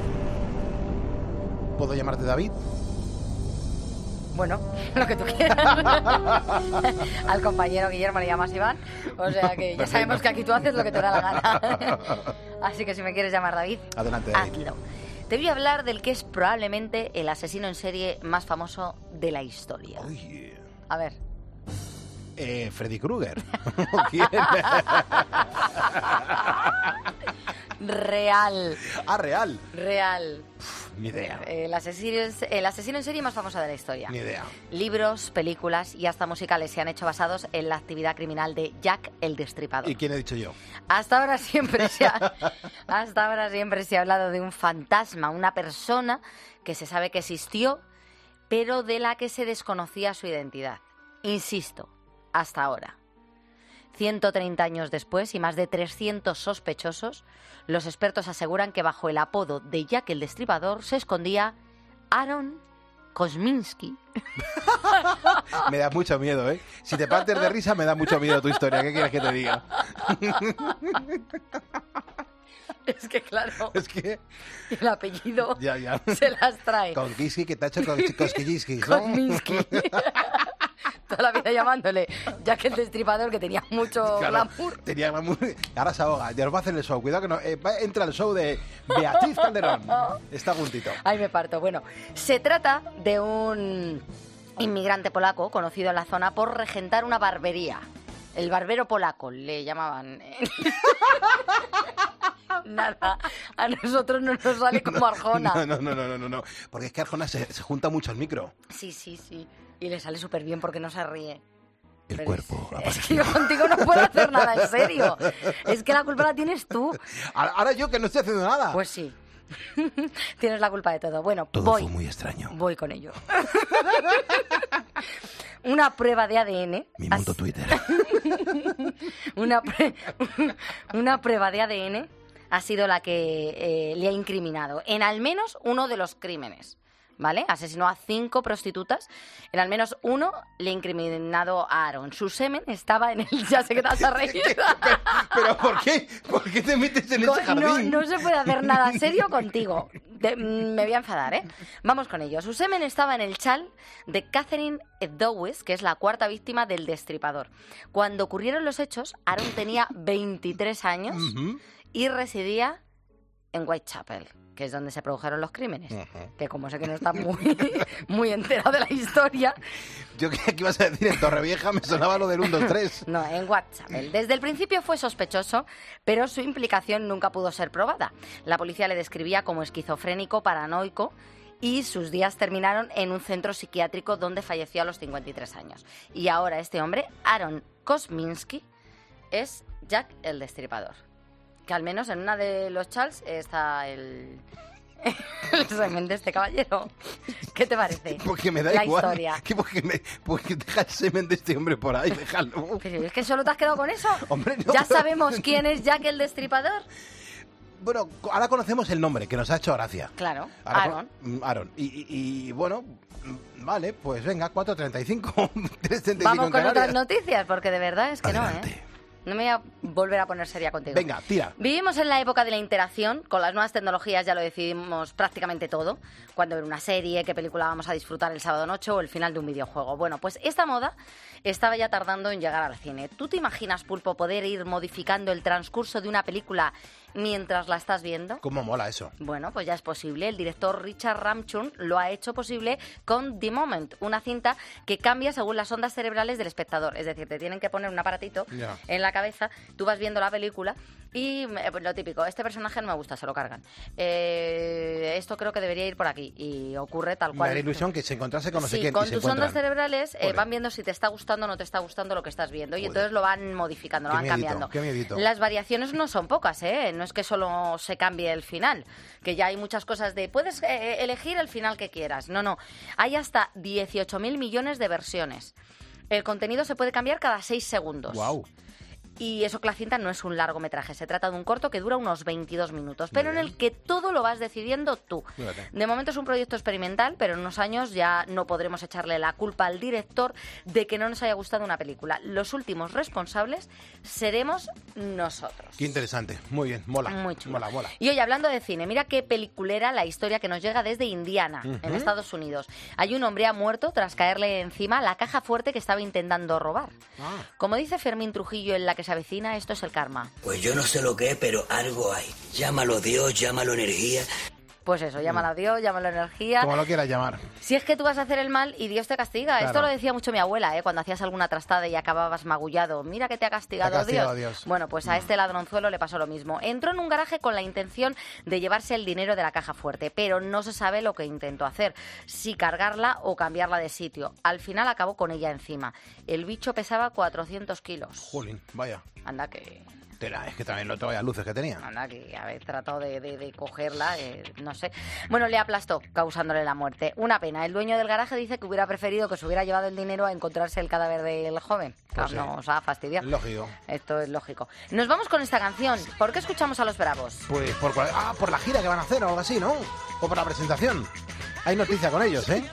¿Puedo llamarte David? Bueno, lo que tú quieras. Al compañero Guillermo le llamas Iván. O sea que ya sabemos que aquí tú haces lo que te da la gana. Así que si me quieres llamar David, Adelante, David. hazlo. Te voy a hablar del que es probablemente el asesino en serie más famoso de la historia. Uy, A ver. eh, Freddy Krueger. ¿Quién? Real. Ah, real. Real. Ni idea. El asesino, el asesino en serie más famoso de la historia. Ni idea. Libros, películas y hasta musicales se han hecho basados en la actividad criminal de Jack el Destripador. ¿Y quién he dicho yo? Hasta ahora siempre se ha, hasta ahora siempre se ha hablado de un fantasma, una persona que se sabe que existió, pero de la que se desconocía su identidad. Insisto, hasta ahora. ciento treinta años después y más de trescientos sospechosos, los expertos aseguran que bajo el apodo de Jack el Destripador se escondía Aaron Kosminski. Me da mucho miedo, ¿eh? Si te partes de risa, me da mucho miedo tu historia. ¿Qué quieres que te diga? Es que claro, Es que... el apellido Ya, ya. se las trae. Con Kiski, que te ha hecho con Koskijski, ¿no? Kosminski. Toda la vida llamándole Jack el Destripador, que tenía mucho Claro, glamour. tenía glamour. Ahora se ahoga. Ya nos va a hacer el show. Cuidado que no... eh, va- entra el show de Beatriz Calderón. Está a puntito. Ay, me parto. Bueno, se trata de un inmigrante polaco conocido en la zona por regentar una barbería. El barbero polaco, le llamaban. Nada, a nosotros no nos sale como Arjona. No, no, no, no, no, no. Porque es que Arjona se, se junta mucho al micro. Sí, sí, sí. Y le sale súper bien porque no se ríe. El Pero cuerpo. Es, es que yo contigo no puedo hacer nada, en serio. Es que la culpa la tienes tú. Ahora ahora yo que no estoy haciendo nada. Pues sí. Tienes la culpa de todo. Bueno, Todo voy. fue muy extraño. Voy con ello. Una prueba de A D N. Mi mundo Twitter. Una, pre- una prueba de A D N ha sido la que eh, le ha incriminado en al menos uno de los crímenes. ¿Vale? Asesinó a cinco prostitutas. En al menos uno le ha incriminado a Aaron. Su semen estaba en el... Ya sé que te vas a reír. ¿Pero por qué? ¿Por qué te metes en ese No, jardín? no se puede hacer nada serio contigo. De- me voy a enfadar, ¿eh? Vamos con ello. Su semen estaba en el chal de Catherine Dowes, que es la cuarta víctima del destripador. Cuando ocurrieron los hechos, Aaron tenía veintitrés años Ujú. y residía en Whitechapel, que es donde se produjeron los crímenes. Ujú. Que como sé que no está muy, muy enterado de la historia... Yo creía que ibas a decir en Torrevieja, me sonaba lo del uno, dos, tres. No, en Whitechapel. Desde el principio fue sospechoso, pero su implicación nunca pudo ser probada. La policía le describía como esquizofrénico, paranoico, y sus días terminaron en un centro psiquiátrico donde falleció a los cincuenta y tres años. Y ahora este hombre, Aaron Kosminski, es Jack el Destripador. Que al menos en una de los chals está el... el semen de este caballero. ¿Qué te parece? Porque me da la igual. historia. Que porque, me, porque deja el semen de este hombre por ahí, déjalo. Pero es que solo te has quedado con eso. Hombre, no, ¿Ya pero- sabemos quién es Jack el Destripador? Bueno, ahora conocemos el nombre, que nos ha hecho gracia. Claro, Ahora Aaron. con- Aaron. Y, y- y, bueno, mm, vale, pues venga, cuatro treinta y cinco. tres treinta y cinco Vamos en con otras Canarias. noticias, porque de verdad es que Adelante. no, ¿eh? No me voy a volver a poner seria contigo. Venga, tira. Vivimos en la época de la interacción. Con las nuevas tecnologías ya lo decidimos prácticamente todo. Cuándo ver una serie, qué película vamos a disfrutar el sábado noche o el final de un videojuego. Bueno, pues esta moda estaba ya tardando en llegar al cine. ¿Tú te imaginas, Pulpo, poder ir modificando el transcurso de una película mientras la estás viendo? ¿Cómo mola eso? Bueno, pues ya es posible. El director Richard Ramchun lo ha hecho posible con The Moment, una cinta que cambia según las ondas cerebrales del espectador. Es decir, te tienen que poner un aparatito Ya. en la cabeza, tú vas viendo la película y eh, pues lo típico, este personaje no me gusta, se lo cargan. Eh, esto creo que debería ir por aquí y ocurre tal Me cual. da la ilusión que se encontrase con no sé Sí, quién con y se tus encuentran. ondas cerebrales eh, Joder. van viendo si te está gustando o no te está gustando lo que estás viendo y Joder. entonces lo van modificando, lo Qué van miedito, cambiando. qué miedito. Las variaciones no son pocas, ¿eh? No es que solo se cambie el final, que ya hay muchas cosas de puedes eh, elegir el final que quieras. No, no. Hay hasta dieciocho mil millones de versiones. El contenido se puede cambiar cada seis segundos. Guau. Y eso que la cinta no es un largometraje, se trata de un corto que dura unos veintidós minutos, pero en el que todo lo vas decidiendo tú. Fíjate. De momento es un proyecto experimental, pero en unos años ya no podremos echarle la culpa al director de que no nos haya gustado una película. Los últimos responsables seremos nosotros. Qué interesante. Muy bien, mola. Muy chulo. Mola, mola. Y hoy, hablando de cine, mira qué peliculera la historia que nos llega desde Indiana, Ujú. en Estados Unidos. Hay un hombre ha muerto tras caerle encima la caja fuerte que estaba intentando robar. Ah. Como dice Fermín Trujillo en La que se avecina, esto es el karma. Pues yo no sé lo que es, pero algo hay. Llámalo Dios, llámalo energía. Pues eso, llámalo a Dios, llámalo a energía. Como lo quieras llamar. Si es que tú vas a hacer el mal y Dios te castiga. Claro. Esto lo decía mucho mi abuela, ¿eh? Cuando hacías alguna trastada y acababas magullado. Mira que te ha castigado, Te ha castigado Dios. Dios. Bueno, pues a este ladronzuelo le pasó lo mismo. Entró en un garaje con la intención de llevarse el dinero de la caja fuerte, pero no se sabe lo que intentó hacer. Si cargarla o cambiarla de sitio. Al final acabó con ella encima. El bicho pesaba cuatrocientos kilos. Jolín, vaya. Anda que... Tela, es que también no te vayas luces que tenía. Anda, que haber tratado de, de- de cogerla, eh, no sé. Bueno, le aplastó, causándole la muerte. Una pena. El dueño del garaje dice que hubiera preferido que se hubiera llevado el dinero a encontrarse el cadáver del joven. Claro, Pues sí. nos ha fastidiado. Lógico. Esto es lógico. Nos vamos con esta canción. ¿Por qué escuchamos a Los Bravos? Pues por, cual- ah, por la gira que van a hacer o algo así, ¿no? O por la presentación. Hay noticia con ellos, ¿eh?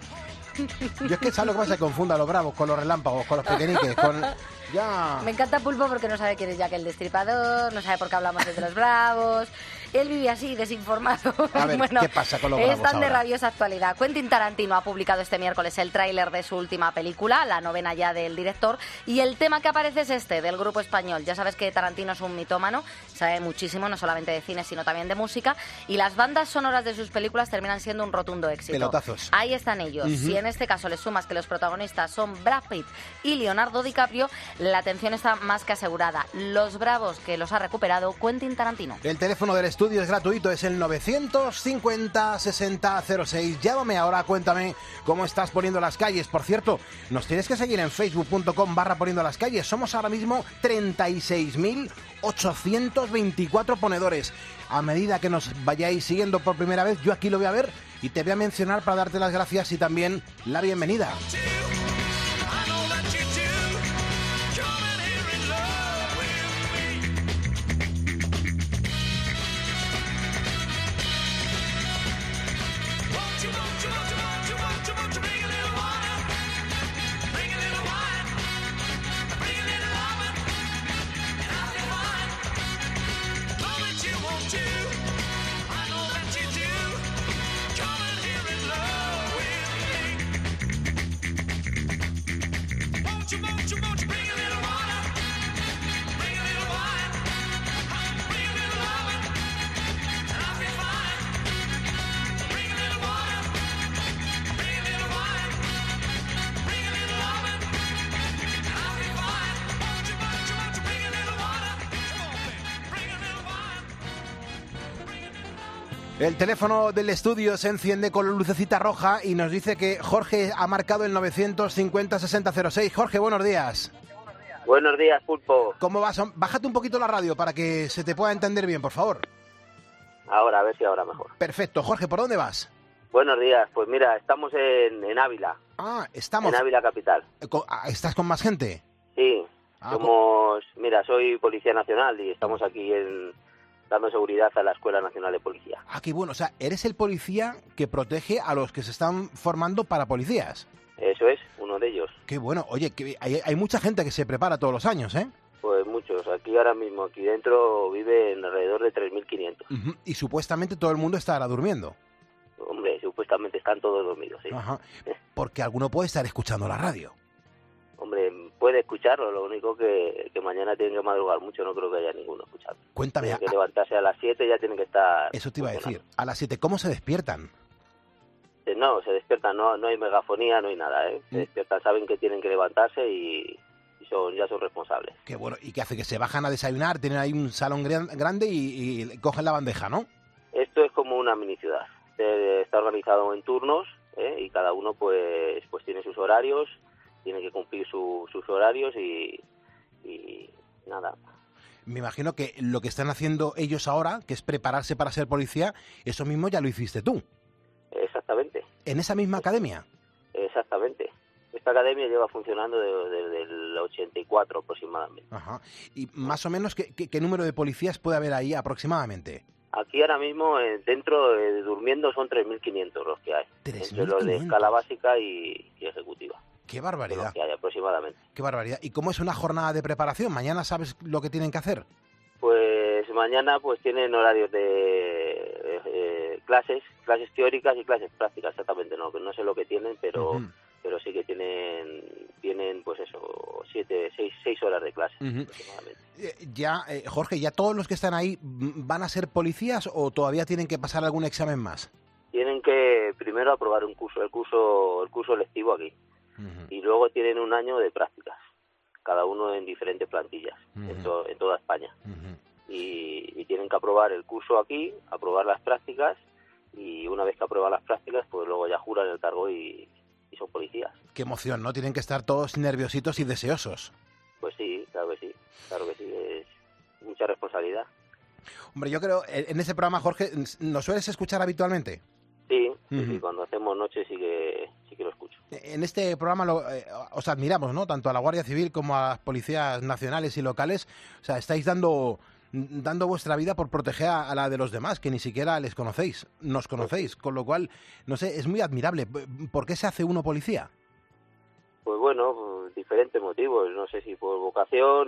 Yo es que sabes lo que pasa, que confunda a los bravos con los relámpagos, con los pequeñiques, con... Ya... Me encanta Pulpo porque no sabe quién es Jack el Destripador, no sabe por qué hablamos de los Bravos. Él vive así, desinformado. A ver, Bueno, ¿qué pasa con los bravos están de ahora? rabiosa actualidad. Quentin Tarantino ha publicado este miércoles el tráiler de su última película, la novena ya del director, y el tema que aparece es este, del grupo español. Ya sabes que Tarantino es un mitómano, sabe muchísimo, no solamente de cine, sino también de música, y las bandas sonoras de sus películas terminan siendo un rotundo éxito. Pelotazos. Ahí están ellos. Ujú. Si en este caso le sumas que los protagonistas son Brad Pitt y Leonardo DiCaprio, la atención está más que asegurada. Los Bravos que los ha recuperado Quentin Tarantino. El teléfono del estudio es gratuito, es el novecientos cincuenta sesenta cero seis. Llámame ahora, cuéntame cómo estás poniendo las calles. Por cierto, nos tienes que seguir en facebook punto com barra poniendo las calles. Somos ahora mismo treinta y seis mil ochocientos veinticuatro ponedores. A medida que nos vayáis siguiendo por primera vez, yo aquí lo voy a ver y te voy a mencionar para darte las gracias y también la bienvenida. El teléfono del estudio se enciende con la lucecita roja y nos dice que Jorge ha marcado el novecientos cincuenta sesenta cero seis. Jorge, buenos días. Buenos días, Pulpo. ¿Cómo vas? Bájate un poquito la radio para que se te pueda entender bien, por favor. Ahora, a ver si ahora mejor. Perfecto. Jorge, ¿por dónde vas? Buenos días. Pues mira, estamos en, en Ávila. Ah, estamos... En Ávila capital. ¿Estás con más gente? Sí. Ah, somos... Mira, soy Policía Nacional y estamos aquí en... dando seguridad a la Escuela Nacional de Policía. Ah, qué bueno. O sea, eres el policía que protege a los que se están formando para policías. Eso es, uno de ellos. Qué bueno. Oye, que hay, hay mucha gente que se prepara todos los años, ¿eh? Pues muchos. Aquí ahora mismo, aquí dentro, viven alrededor de tres mil quinientos. Uh-huh. Y supuestamente todo el mundo estará durmiendo. Hombre, supuestamente están todos dormidos, sí. Ajá. Porque alguno puede estar escuchando la radio. Hombre, puede escucharlo, lo único que, que mañana tienen que madrugar mucho, no creo que haya ninguno escuchando. Cuéntame. Tienen que levantarse a las siete, ya tienen que estar... Eso te iba a decir. A las siete, ¿cómo se despiertan? No, se despiertan, no, no hay megafonía, no hay nada, ¿eh? Se despiertan, saben que tienen que levantarse y, y son ya son responsables. Qué bueno. ¿Y qué hace? Que se bajan a desayunar, tienen ahí un salón gran, grande y, y cogen la bandeja, ¿no? Esto es como una mini ciudad. Está organizado en turnos, ¿eh? Y cada uno pues pues tiene sus horarios, tiene que cumplir su, sus horarios y, y nada. Me imagino que lo que están haciendo ellos ahora, que es prepararse para ser policía, eso mismo ya lo hiciste tú. Exactamente. ¿En esa misma academia? Exactamente. Esta academia lleva funcionando desde de, el ochenta y cuatro aproximadamente. Ajá. ¿Y más o menos qué, qué, qué número de policías puede haber ahí aproximadamente? Aquí ahora mismo, eh, dentro, eh, durmiendo, son tres mil quinientos los que hay. Entre los de escala básica y, y ejecutiva. ¡Qué barbaridad! Los que hay aproximadamente. ¡Qué barbaridad! ¿Y cómo es una jornada de preparación? ¿Mañana sabes lo que tienen que hacer? Pues mañana pues tienen horarios de eh, eh, clases, clases teóricas y clases prácticas, exactamente. No, no sé lo que tienen, pero... Uh-huh. pero sí que tienen tienen pues eso siete seis seis horas de clase. Uh-huh. Aproximadamente. Eh, ya eh, Jorge, ya todos los que están ahí van a ser policías o todavía tienen que pasar algún examen más. Tienen que primero aprobar un curso el curso el curso lectivo aquí. Uh-huh. Y luego tienen un año de prácticas, cada uno en diferentes plantillas. Uh-huh. en, to, en toda España. Uh-huh. y, y tienen que aprobar el curso aquí, aprobar las prácticas y una vez que aprueban las prácticas pues luego ya juran el cargo y y son policías. Qué emoción, ¿no? Tienen que estar todos nerviositos y deseosos. Pues sí, claro que sí, claro que sí, es mucha responsabilidad. Hombre, yo creo, en ese programa, Jorge, ¿nos sueles escuchar habitualmente? Sí, uh-huh. sí, cuando hacemos noche sí que sí que lo escucho. En este programa lo, eh, os admiramos, ¿no? Tanto a la Guardia Civil como a las policías nacionales y locales. O sea, estáis dando... dando vuestra vida por proteger a, a la de los demás, que ni siquiera les conocéis, nos conocéis, con lo cual, no sé, es muy admirable. ¿Por qué se hace uno policía? Pues bueno, por diferentes motivos, no sé si por vocación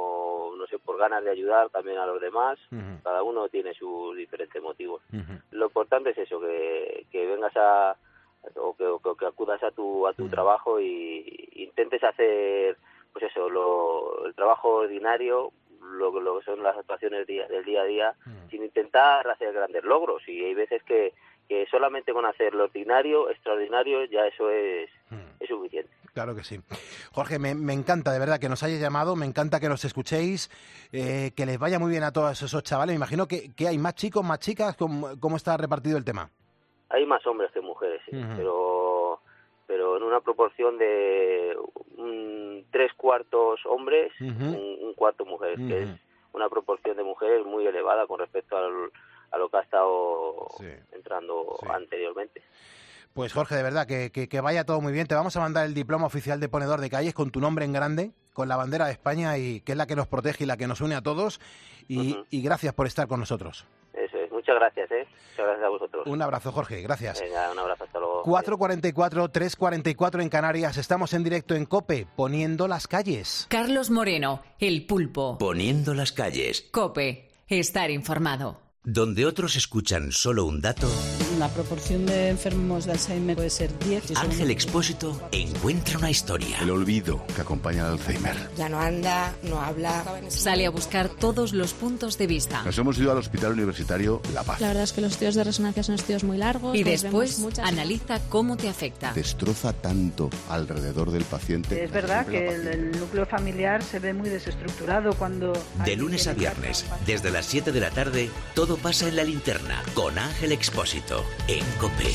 o, no sé, por ganas de ayudar también a los demás, uh-huh. Cada uno tiene sus diferentes motivos. Uh-huh. Lo importante es eso, que, que vengas a, o que, o que acudas a tu, a tu uh-huh. trabajo y, y intentes hacer, pues eso, lo, el trabajo ordinario, Lo, lo que son las actuaciones día, del día a día, mm. sin intentar hacer grandes logros. Y hay veces que, que solamente con hacer lo ordinario, extraordinario, ya eso es, mm. es suficiente. Claro que sí. Jorge, me, me encanta de verdad que nos hayáis llamado, me encanta que nos escuchéis, eh, que les vaya muy bien a todos esos chavales. Me imagino que, que hay más chicos, más chicas. ¿Cómo, cómo está repartido el tema? Hay más hombres que mujeres, sí, mm. pero... pero en una proporción de un, tres cuartos hombres, uh-huh. un, un cuarto mujeres, uh-huh. que es una proporción de mujeres muy elevada con respecto al, a lo que ha estado sí. entrando sí. anteriormente. Pues Jorge, de verdad, que, que, que vaya todo muy bien. Te vamos a mandar el diploma oficial de ponedor de calles con tu nombre en grande, con la bandera de España, y que es la que nos protege y la que nos une a todos. Y, uh-huh. y gracias por estar con nosotros. Eso es, muchas gracias, ¿eh? Muchas gracias a vosotros. Un abrazo, Jorge, gracias. Venga, un abrazo, hasta luego. cuatro cuarenta y cuatro, tres cuarenta y cuatro en Canarias. Estamos en directo en COPE, poniendo las calles. Carlos Moreno, El Pulpo. Poniendo las calles. COPE, estar informado. Donde otros escuchan solo un dato... la proporción de enfermos de Alzheimer puede ser diez. Ángel Expósito encuentra una historia. El olvido que acompaña al Alzheimer. Ya no anda, no habla. Sale a buscar todos los puntos de vista. Nos hemos ido al Hospital Universitario La Paz. La verdad es que los estudios de resonancia son estudios muy largos. Y después analiza cómo te afecta. Destroza tanto alrededor del paciente. Es verdad que el, el núcleo familiar se ve muy desestructurado cuando... De lunes a viernes, desde las siete de la tarde, todo pasa en La Linterna, con Ángel Expósito, en COPE.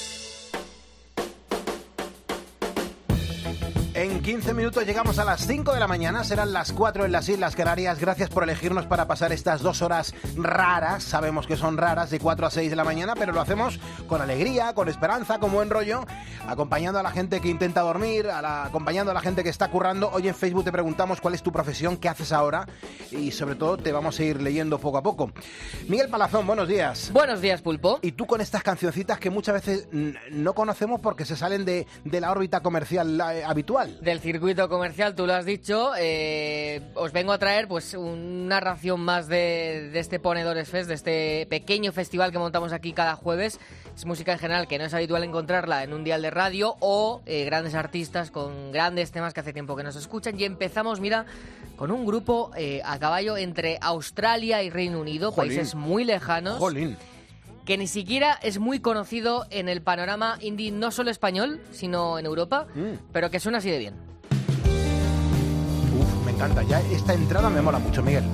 En quince minutos llegamos a las cinco de la mañana, serán las cuatro en las Islas Canarias. Gracias por elegirnos para pasar estas dos horas raras, sabemos que son raras, de cuatro a seis de la mañana, pero lo hacemos con alegría, con esperanza, con buen rollo, acompañando a la gente que intenta dormir, a la, acompañando a la gente que está currando. Hoy en Facebook te preguntamos cuál es tu profesión, qué haces ahora y sobre todo te vamos a ir leyendo poco a poco. Miguel Palazón, buenos días. Buenos días, Pulpo. Y tú con estas cancioncitas que muchas veces no conocemos porque se salen de, de la órbita comercial eh, habitual. Del circuito comercial, tú lo has dicho. Eh, os vengo a traer pues una ración más de, de este Ponedores Fest, de este pequeño festival que montamos aquí cada jueves. Es música en general que no es habitual encontrarla en un dial de radio o eh, grandes artistas con grandes temas que hace tiempo que nos escuchan. Y empezamos, mira, con un grupo eh, a caballo entre Australia y Reino Unido, Jolín. Países muy lejanos. Jolín. Que ni siquiera es muy conocido en el panorama indie, no solo español, sino en Europa, mm. pero que suena así de bien. Uf, me encanta. Ya esta entrada me mola mucho, Miguel.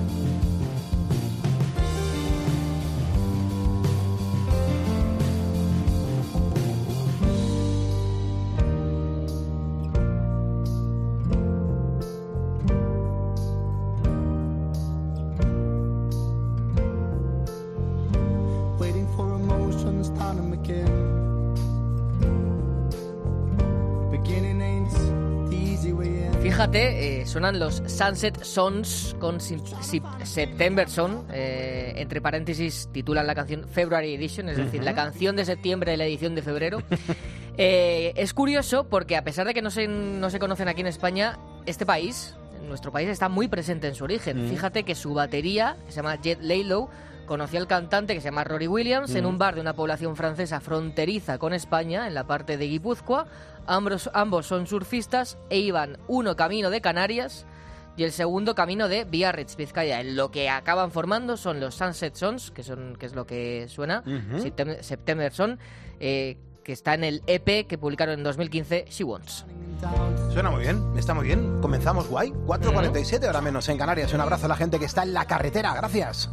Fíjate, eh, suenan los Sunset Sons con September Son, eh, entre paréntesis titulan la canción February Edition, es decir, uh-huh. la canción de septiembre de la edición de febrero. eh, es curioso porque a pesar de que no se, no se conocen aquí en España, este país, nuestro país, está muy presente en su origen. Uh-huh. Fíjate que su batería, que se llama Jet Laylow, conoció al cantante que se llama Rory Williams mm. en un bar de una población francesa fronteriza con España, en la parte de Guipúzcoa. Ambos, ambos son surfistas e iban uno camino de Canarias y el segundo camino de Biarritz, Vizcaya. Lo que acaban formando son los Sunset Sons, que, son, que es lo que suena, uh-huh. September, September Son, eh, que está en el E P que publicaron en dos mil quince, She Wants. Suena muy bien, está muy bien. Comenzamos guay, cuatro cuarenta y siete, ahora menos en Canarias. Un abrazo a la gente que está en la carretera, gracias.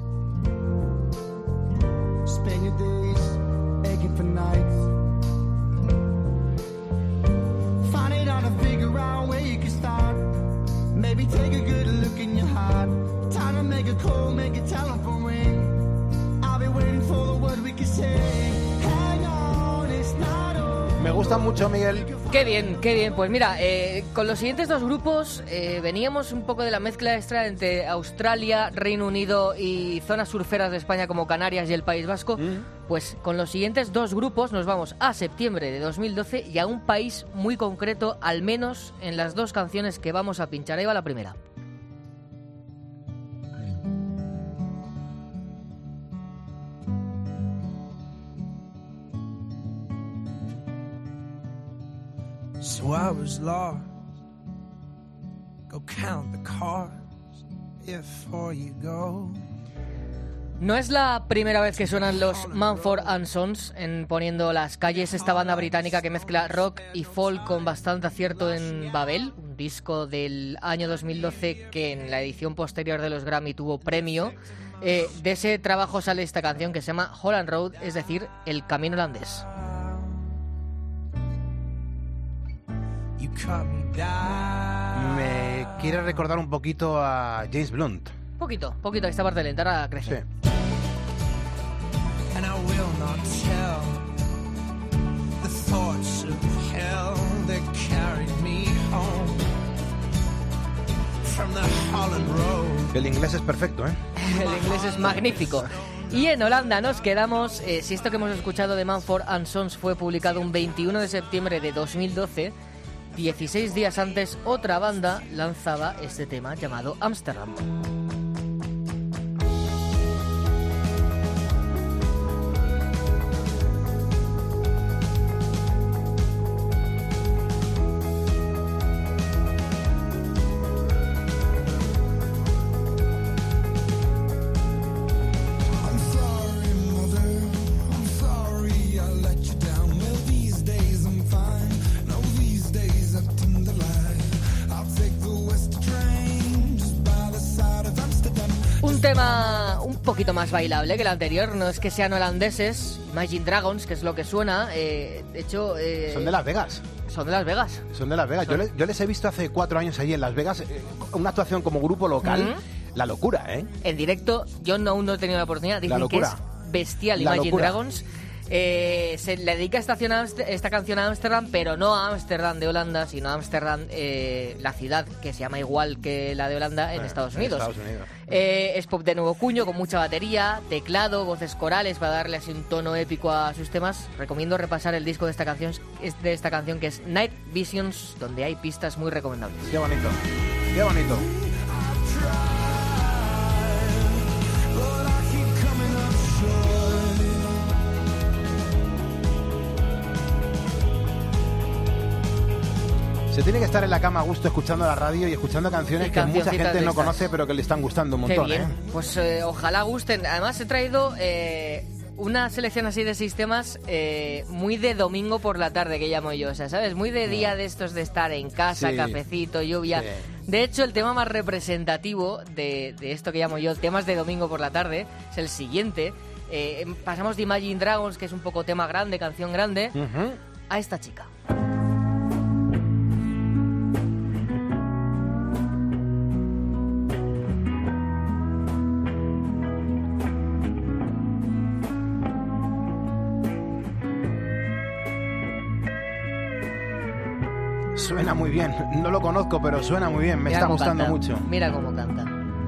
Spend your days begging for nights. Find it out and figure out where you can start. Maybe take a good look in your heart. Time to make a call, make a telephone ring. I'll be waiting for the word we can say. Hang on, it's not over. Me gusta mucho, Miguel. Qué bien, qué bien. Pues mira, eh, con los siguientes dos grupos eh, veníamos un poco de la mezcla extra entre Australia, Reino Unido y zonas surferas de España como Canarias y el País Vasco. Mm. Pues con los siguientes dos grupos nos vamos a septiembre de dos mil doce y a un país muy concreto, al menos en las dos canciones que vamos a pinchar. Ahí va la primera. So I was lost. Go count the cars before you go. No es la primera vez que suenan los Mumford and Sons en Poniendo las Calles, esta banda británica que mezcla rock y folk con bastante acierto en Babel, un disco del año dos mil doce que en la edición posterior de los Grammy tuvo premio. Eh, de ese trabajo sale esta canción que se llama Holland Road, es decir, El Camino Holandés. Me quiere recordar un poquito a James Blunt. Poquito, poquito, esta parte lenta, ahora crece. Sí. And I will not tell the thoughts of hell that carried me home from the Holland Road. El inglés es perfecto, ¿eh? El inglés es magnífico. Y en Holanda nos quedamos, eh, si esto que hemos escuchado de Mumford and Sons fue publicado un veintiuno de septiembre de dos mil doce, dieciséis días antes otra banda lanzaba este tema llamado Amsterdam. poquito más bailable que el anterior. No es que sean holandeses, Imagine Dragons, que es lo que suena. Eh, de hecho... Eh, son de Las Vegas. Son de Las Vegas. Son de Las Vegas. Yo, le, yo les he visto hace cuatro años allí en Las Vegas, eh, una actuación como grupo local. Mm-hmm. La locura, ¿eh? En directo, yo no, aún no he tenido la oportunidad. Dicen que es bestial la Imagine locura. Dragons. Eh, se le dedica esta, esta canción a Ámsterdam, pero no a Ámsterdam de Holanda, sino a Ámsterdam, eh, la ciudad que se llama igual que la de Holanda en, eh, Estados, en Unidos. Estados Unidos. Eh, es pop de nuevo cuño, con mucha batería, teclado, voces corales para darle así un tono épico a sus temas. Recomiendo repasar el disco de esta canción, de esta canción que es Night Visions, donde hay pistas muy recomendables. Qué bonito, qué bonito. Se tiene que estar en la cama a gusto escuchando la radio y escuchando canciones que mucha gente no conoce pero que le están gustando un montón. Qué bien. ¿eh? Pues eh, ojalá gusten. Además he traído eh, una selección así de sistemas eh, muy de domingo por la tarde, que llamo yo. O sea, ¿sabes? Muy de día de estos de estar en casa, sí. Cafecito, lluvia. Sí. De hecho, el tema más representativo de, de esto que llamo yo temas de domingo por la tarde es el siguiente. Eh, pasamos de Imagine Dragons, que es un poco tema grande, canción grande, uh-huh. a esta chica. Suena muy bien, no lo conozco, pero suena muy bien, me Mira está gustando canta. mucho. Mira cómo canta.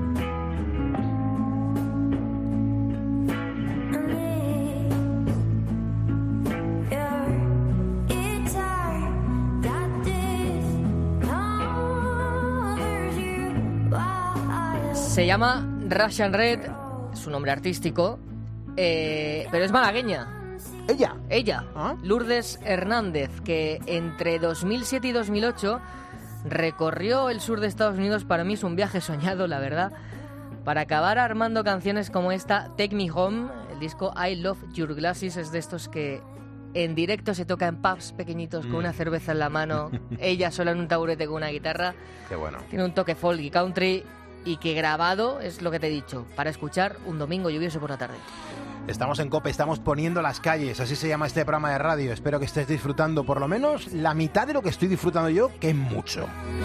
Se llama Russian Red, su nombre artístico, eh, pero es malagueña. ¿Ella? Ella, ¿Ah? Lourdes Hernández, que entre dos mil siete y dos mil ocho recorrió el sur de Estados Unidos. Para mí es un viaje soñado, la verdad, para acabar armando canciones como esta, Take Me Home. El disco I Love Your Glasses es de estos que en directo se toca en pubs pequeñitos con mm. una cerveza en la mano, ella sola en un taburete con una guitarra. Qué bueno. Tiene un toque folk y country, y que grabado es lo que te he dicho, para escuchar un domingo lluvioso por la tarde. Estamos en COPE, estamos poniendo las calles, así se llama este programa de radio. Espero que estés disfrutando por lo menos la mitad de lo que estoy disfrutando yo, que es mucho.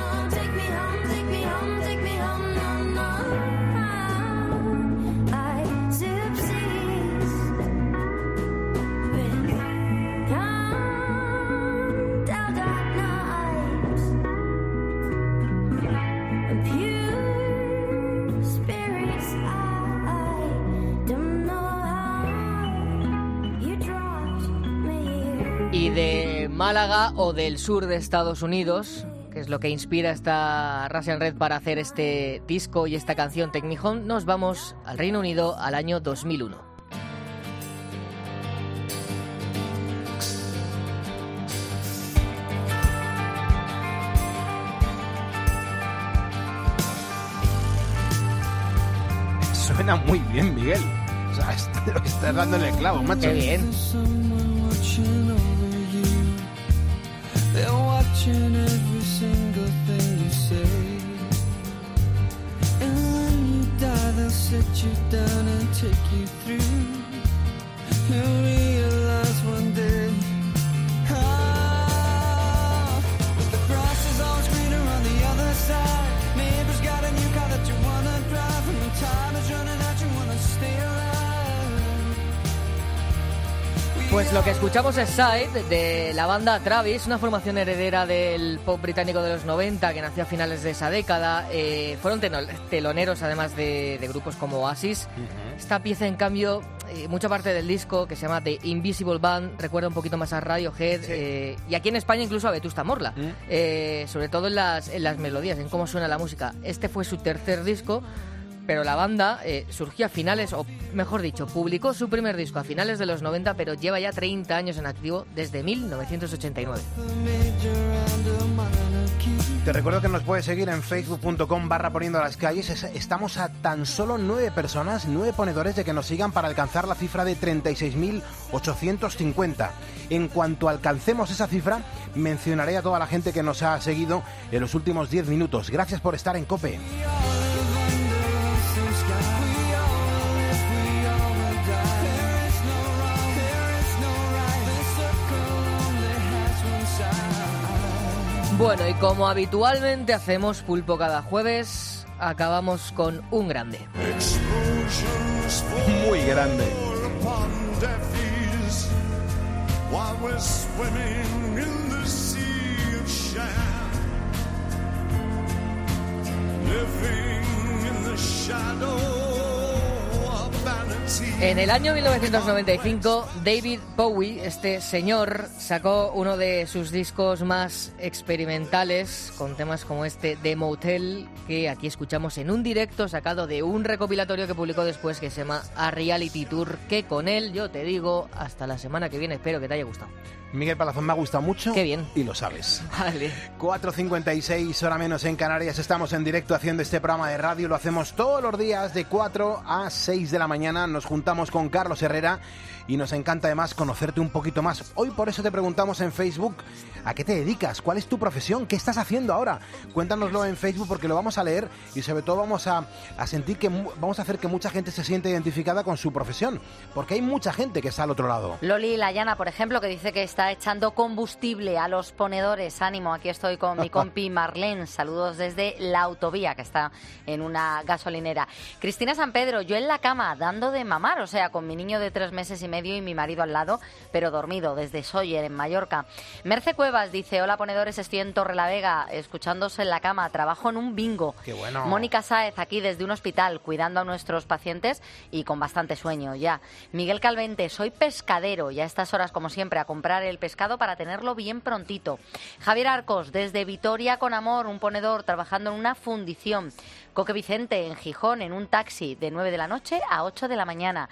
Y de Málaga o del sur de Estados Unidos, que es lo que inspira esta Russian Red para hacer este disco y esta canción Take Me Home, nos vamos al Reino Unido al año dos mil uno. Suena muy bien, Miguel. O sea, lo que estás dando en el clavo, macho. Qué bien. They're watching every single thing you say. And when you die, they'll sit you down and take you through. You'll realize one day, ah, the grass is always greener on the other side. Neighbor's got a new car that you wanna drive. And when time is running out, you wanna stay alive. Pues lo que escuchamos es Side, de la banda Travis, una formación heredera del pop británico de los noventa que nació a finales de esa década. Eh, fueron teloneros además de, de grupos como Oasis. Uh-huh. Esta pieza, en cambio, eh, mucha parte del disco, que se llama The Invisible Band, recuerda un poquito más a Radiohead, sí. eh, y aquí en España incluso a Vetusta Morla, uh-huh. eh, sobre todo en las, en las melodías, en cómo suena la música. Este fue su tercer disco, pero la banda eh, surgió a finales, o mejor dicho, publicó su primer disco a finales de los noventa, pero lleva ya treinta años en activo, desde mil novecientos ochenta y nueve. Te recuerdo que nos puedes seguir en facebook punto com barra poniendo las calles. Estamos a tan solo nueve personas, nueve ponedores de que nos sigan para alcanzar la cifra de treinta y seis mil ochocientos cincuenta. En cuanto alcancemos esa cifra, mencionaré a toda la gente que nos ha seguido en los últimos diez minutos. Gracias por estar en COPE. Bueno, y como habitualmente hacemos, Pulpo, cada jueves, acabamos con un grande. Muy grande. En el año mil novecientos noventa y cinco, David Bowie, este señor, sacó uno de sus discos más experimentales con temas como este de Motel, que aquí escuchamos en un directo sacado de un recopilatorio que publicó después, que se llama A Reality Tour, que con él, yo te digo, hasta la semana que viene, espero que te haya gustado. Miguel Palazón, me ha gustado mucho. Qué bien. Y lo sabes. Vale. cuatro cincuenta y seis, hora menos en Canarias. Estamos en directo haciendo este programa de radio. Lo hacemos todos los días de cuatro a seis de la mañana. Nos juntamos con Carlos Herrera y nos encanta además conocerte un poquito más. Hoy por eso te preguntamos en Facebook, ¿a qué te dedicas? ¿Cuál es tu profesión? ¿Qué estás haciendo ahora? Cuéntanoslo en Facebook porque lo vamos a leer y sobre todo vamos a, a sentir que vamos a hacer que mucha gente se sienta identificada con su profesión, porque hay mucha gente que está al otro lado. Loli Layana, por ejemplo, que dice que está echando combustible a los ponedores. Ánimo, aquí estoy con mi compi Marlene. Saludos desde la autovía, que está en una gasolinera. Cristina San Pedro, yo en la cama, dando de mamar, o sea, con mi niño de tres meses y medio y mi marido al lado, pero dormido, desde Sóller, en Mallorca. Merce Cuevas dice, hola ponedores, estoy en Torrelavega, escuchándose en la cama, trabajo en un bingo. Qué bueno. Mónica Sáez, aquí desde un hospital, cuidando a nuestros pacientes y con bastante sueño ya. Miguel Calvente, soy pescadero, y a estas horas, como siempre, a comprar el pescado para tenerlo bien prontito. Javier Arcos, desde Vitoria con Amor, un ponedor, trabajando en una fundición. Coque Vicente, en Gijón, en un taxi, de nueve de la noche a ocho de la mañana.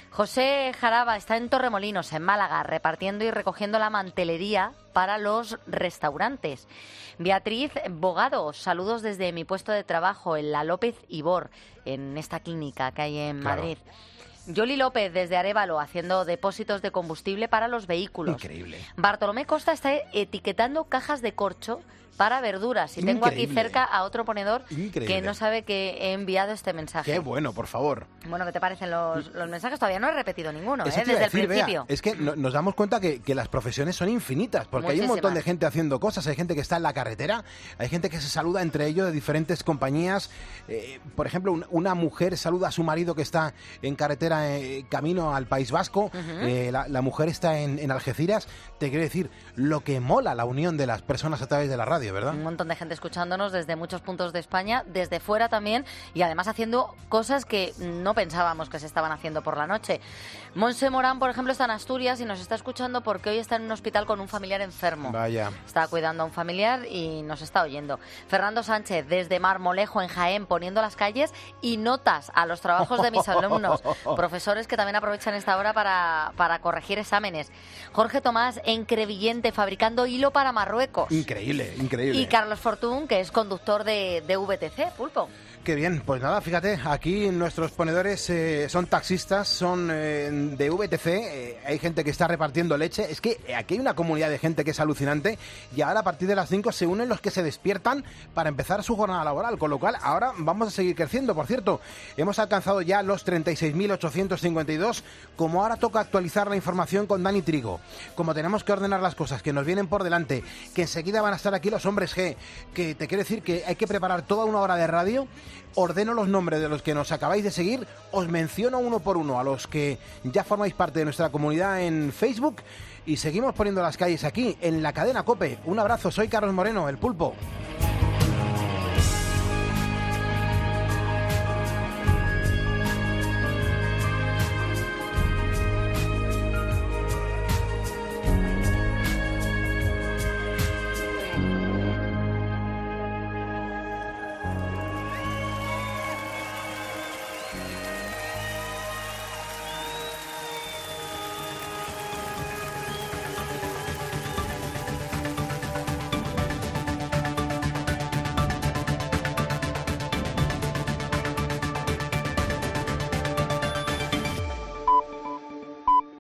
José Jaraba está en Torremolinos, en Málaga, repartiendo y recogiendo la mantelería para los restaurantes. Beatriz Bogado, saludos desde mi puesto de trabajo en la López Ibor, en esta clínica que hay en Claro. Madrid. Yoli López, desde Arévalo, haciendo depósitos de combustible para los vehículos. Increíble. Bartolomé Costa está etiquetando cajas de corcho para verduras. Y tengo aquí Increíble. cerca a otro ponedor Increíble. que no sabe que he enviado este mensaje. Qué bueno, por favor. Bueno, ¿qué te parecen los, los mensajes? Todavía no he repetido ninguno, Eso ¿eh? te iba Desde a decir, el principio. Bea, es que no- nos damos cuenta que, que las profesiones son infinitas, porque hay un montón de Muchísimas. gente haciendo cosas, hay gente que está en la carretera, hay gente que se saluda entre ellos de diferentes compañías. Eh, por ejemplo, un- una mujer saluda a su marido que está en carretera eh, camino al País Vasco, eh, la, la mujer está en, en Algeciras. Te quiero decir, lo que mola la unión de las personas a través de la radio, ¿verdad? Un montón de gente escuchándonos desde muchos puntos de España, desde fuera también, y además haciendo cosas que no pensábamos que se estaban haciendo por la noche. Monse Morán, por ejemplo, está en Asturias y nos está escuchando porque hoy está en un hospital con un familiar enfermo. Vaya. Está cuidando a un familiar y nos está oyendo. Fernando Sánchez, desde Marmolejo, en Jaén, poniendo las calles y notas a los trabajos de mis alumnos. Profesores que también aprovechan esta hora para, para corregir exámenes. Jorge Tomás, en Crevillente, fabricando hilo para Marruecos. Increíble, increíble. Y Carlos Fortún, que es conductor de, de V T C, Pulpo. Qué bien, pues nada, fíjate, aquí nuestros ponedores eh, son taxistas, son eh, de V T C, eh, hay gente que está repartiendo leche, es que aquí hay una comunidad de gente que es alucinante y ahora a partir de las cinco se unen los que se despiertan para empezar su jornada laboral, con lo cual ahora vamos a seguir creciendo. Por cierto, hemos alcanzado ya los treinta y seis mil ochocientos cincuenta y dos, como ahora toca actualizar la información con Dani Trigo, como tenemos que ordenar las cosas que nos vienen por delante, que enseguida van a estar aquí los hombres G, que te quiero decir que hay que preparar toda una hora de radio. Ordeno los nombres de los que nos acabáis de seguir, os menciono uno por uno a los que ya formáis parte de nuestra comunidad en Facebook y seguimos poniendo las calles aquí en la cadena COPE. Un abrazo, soy Carlos Moreno, el Pulpo.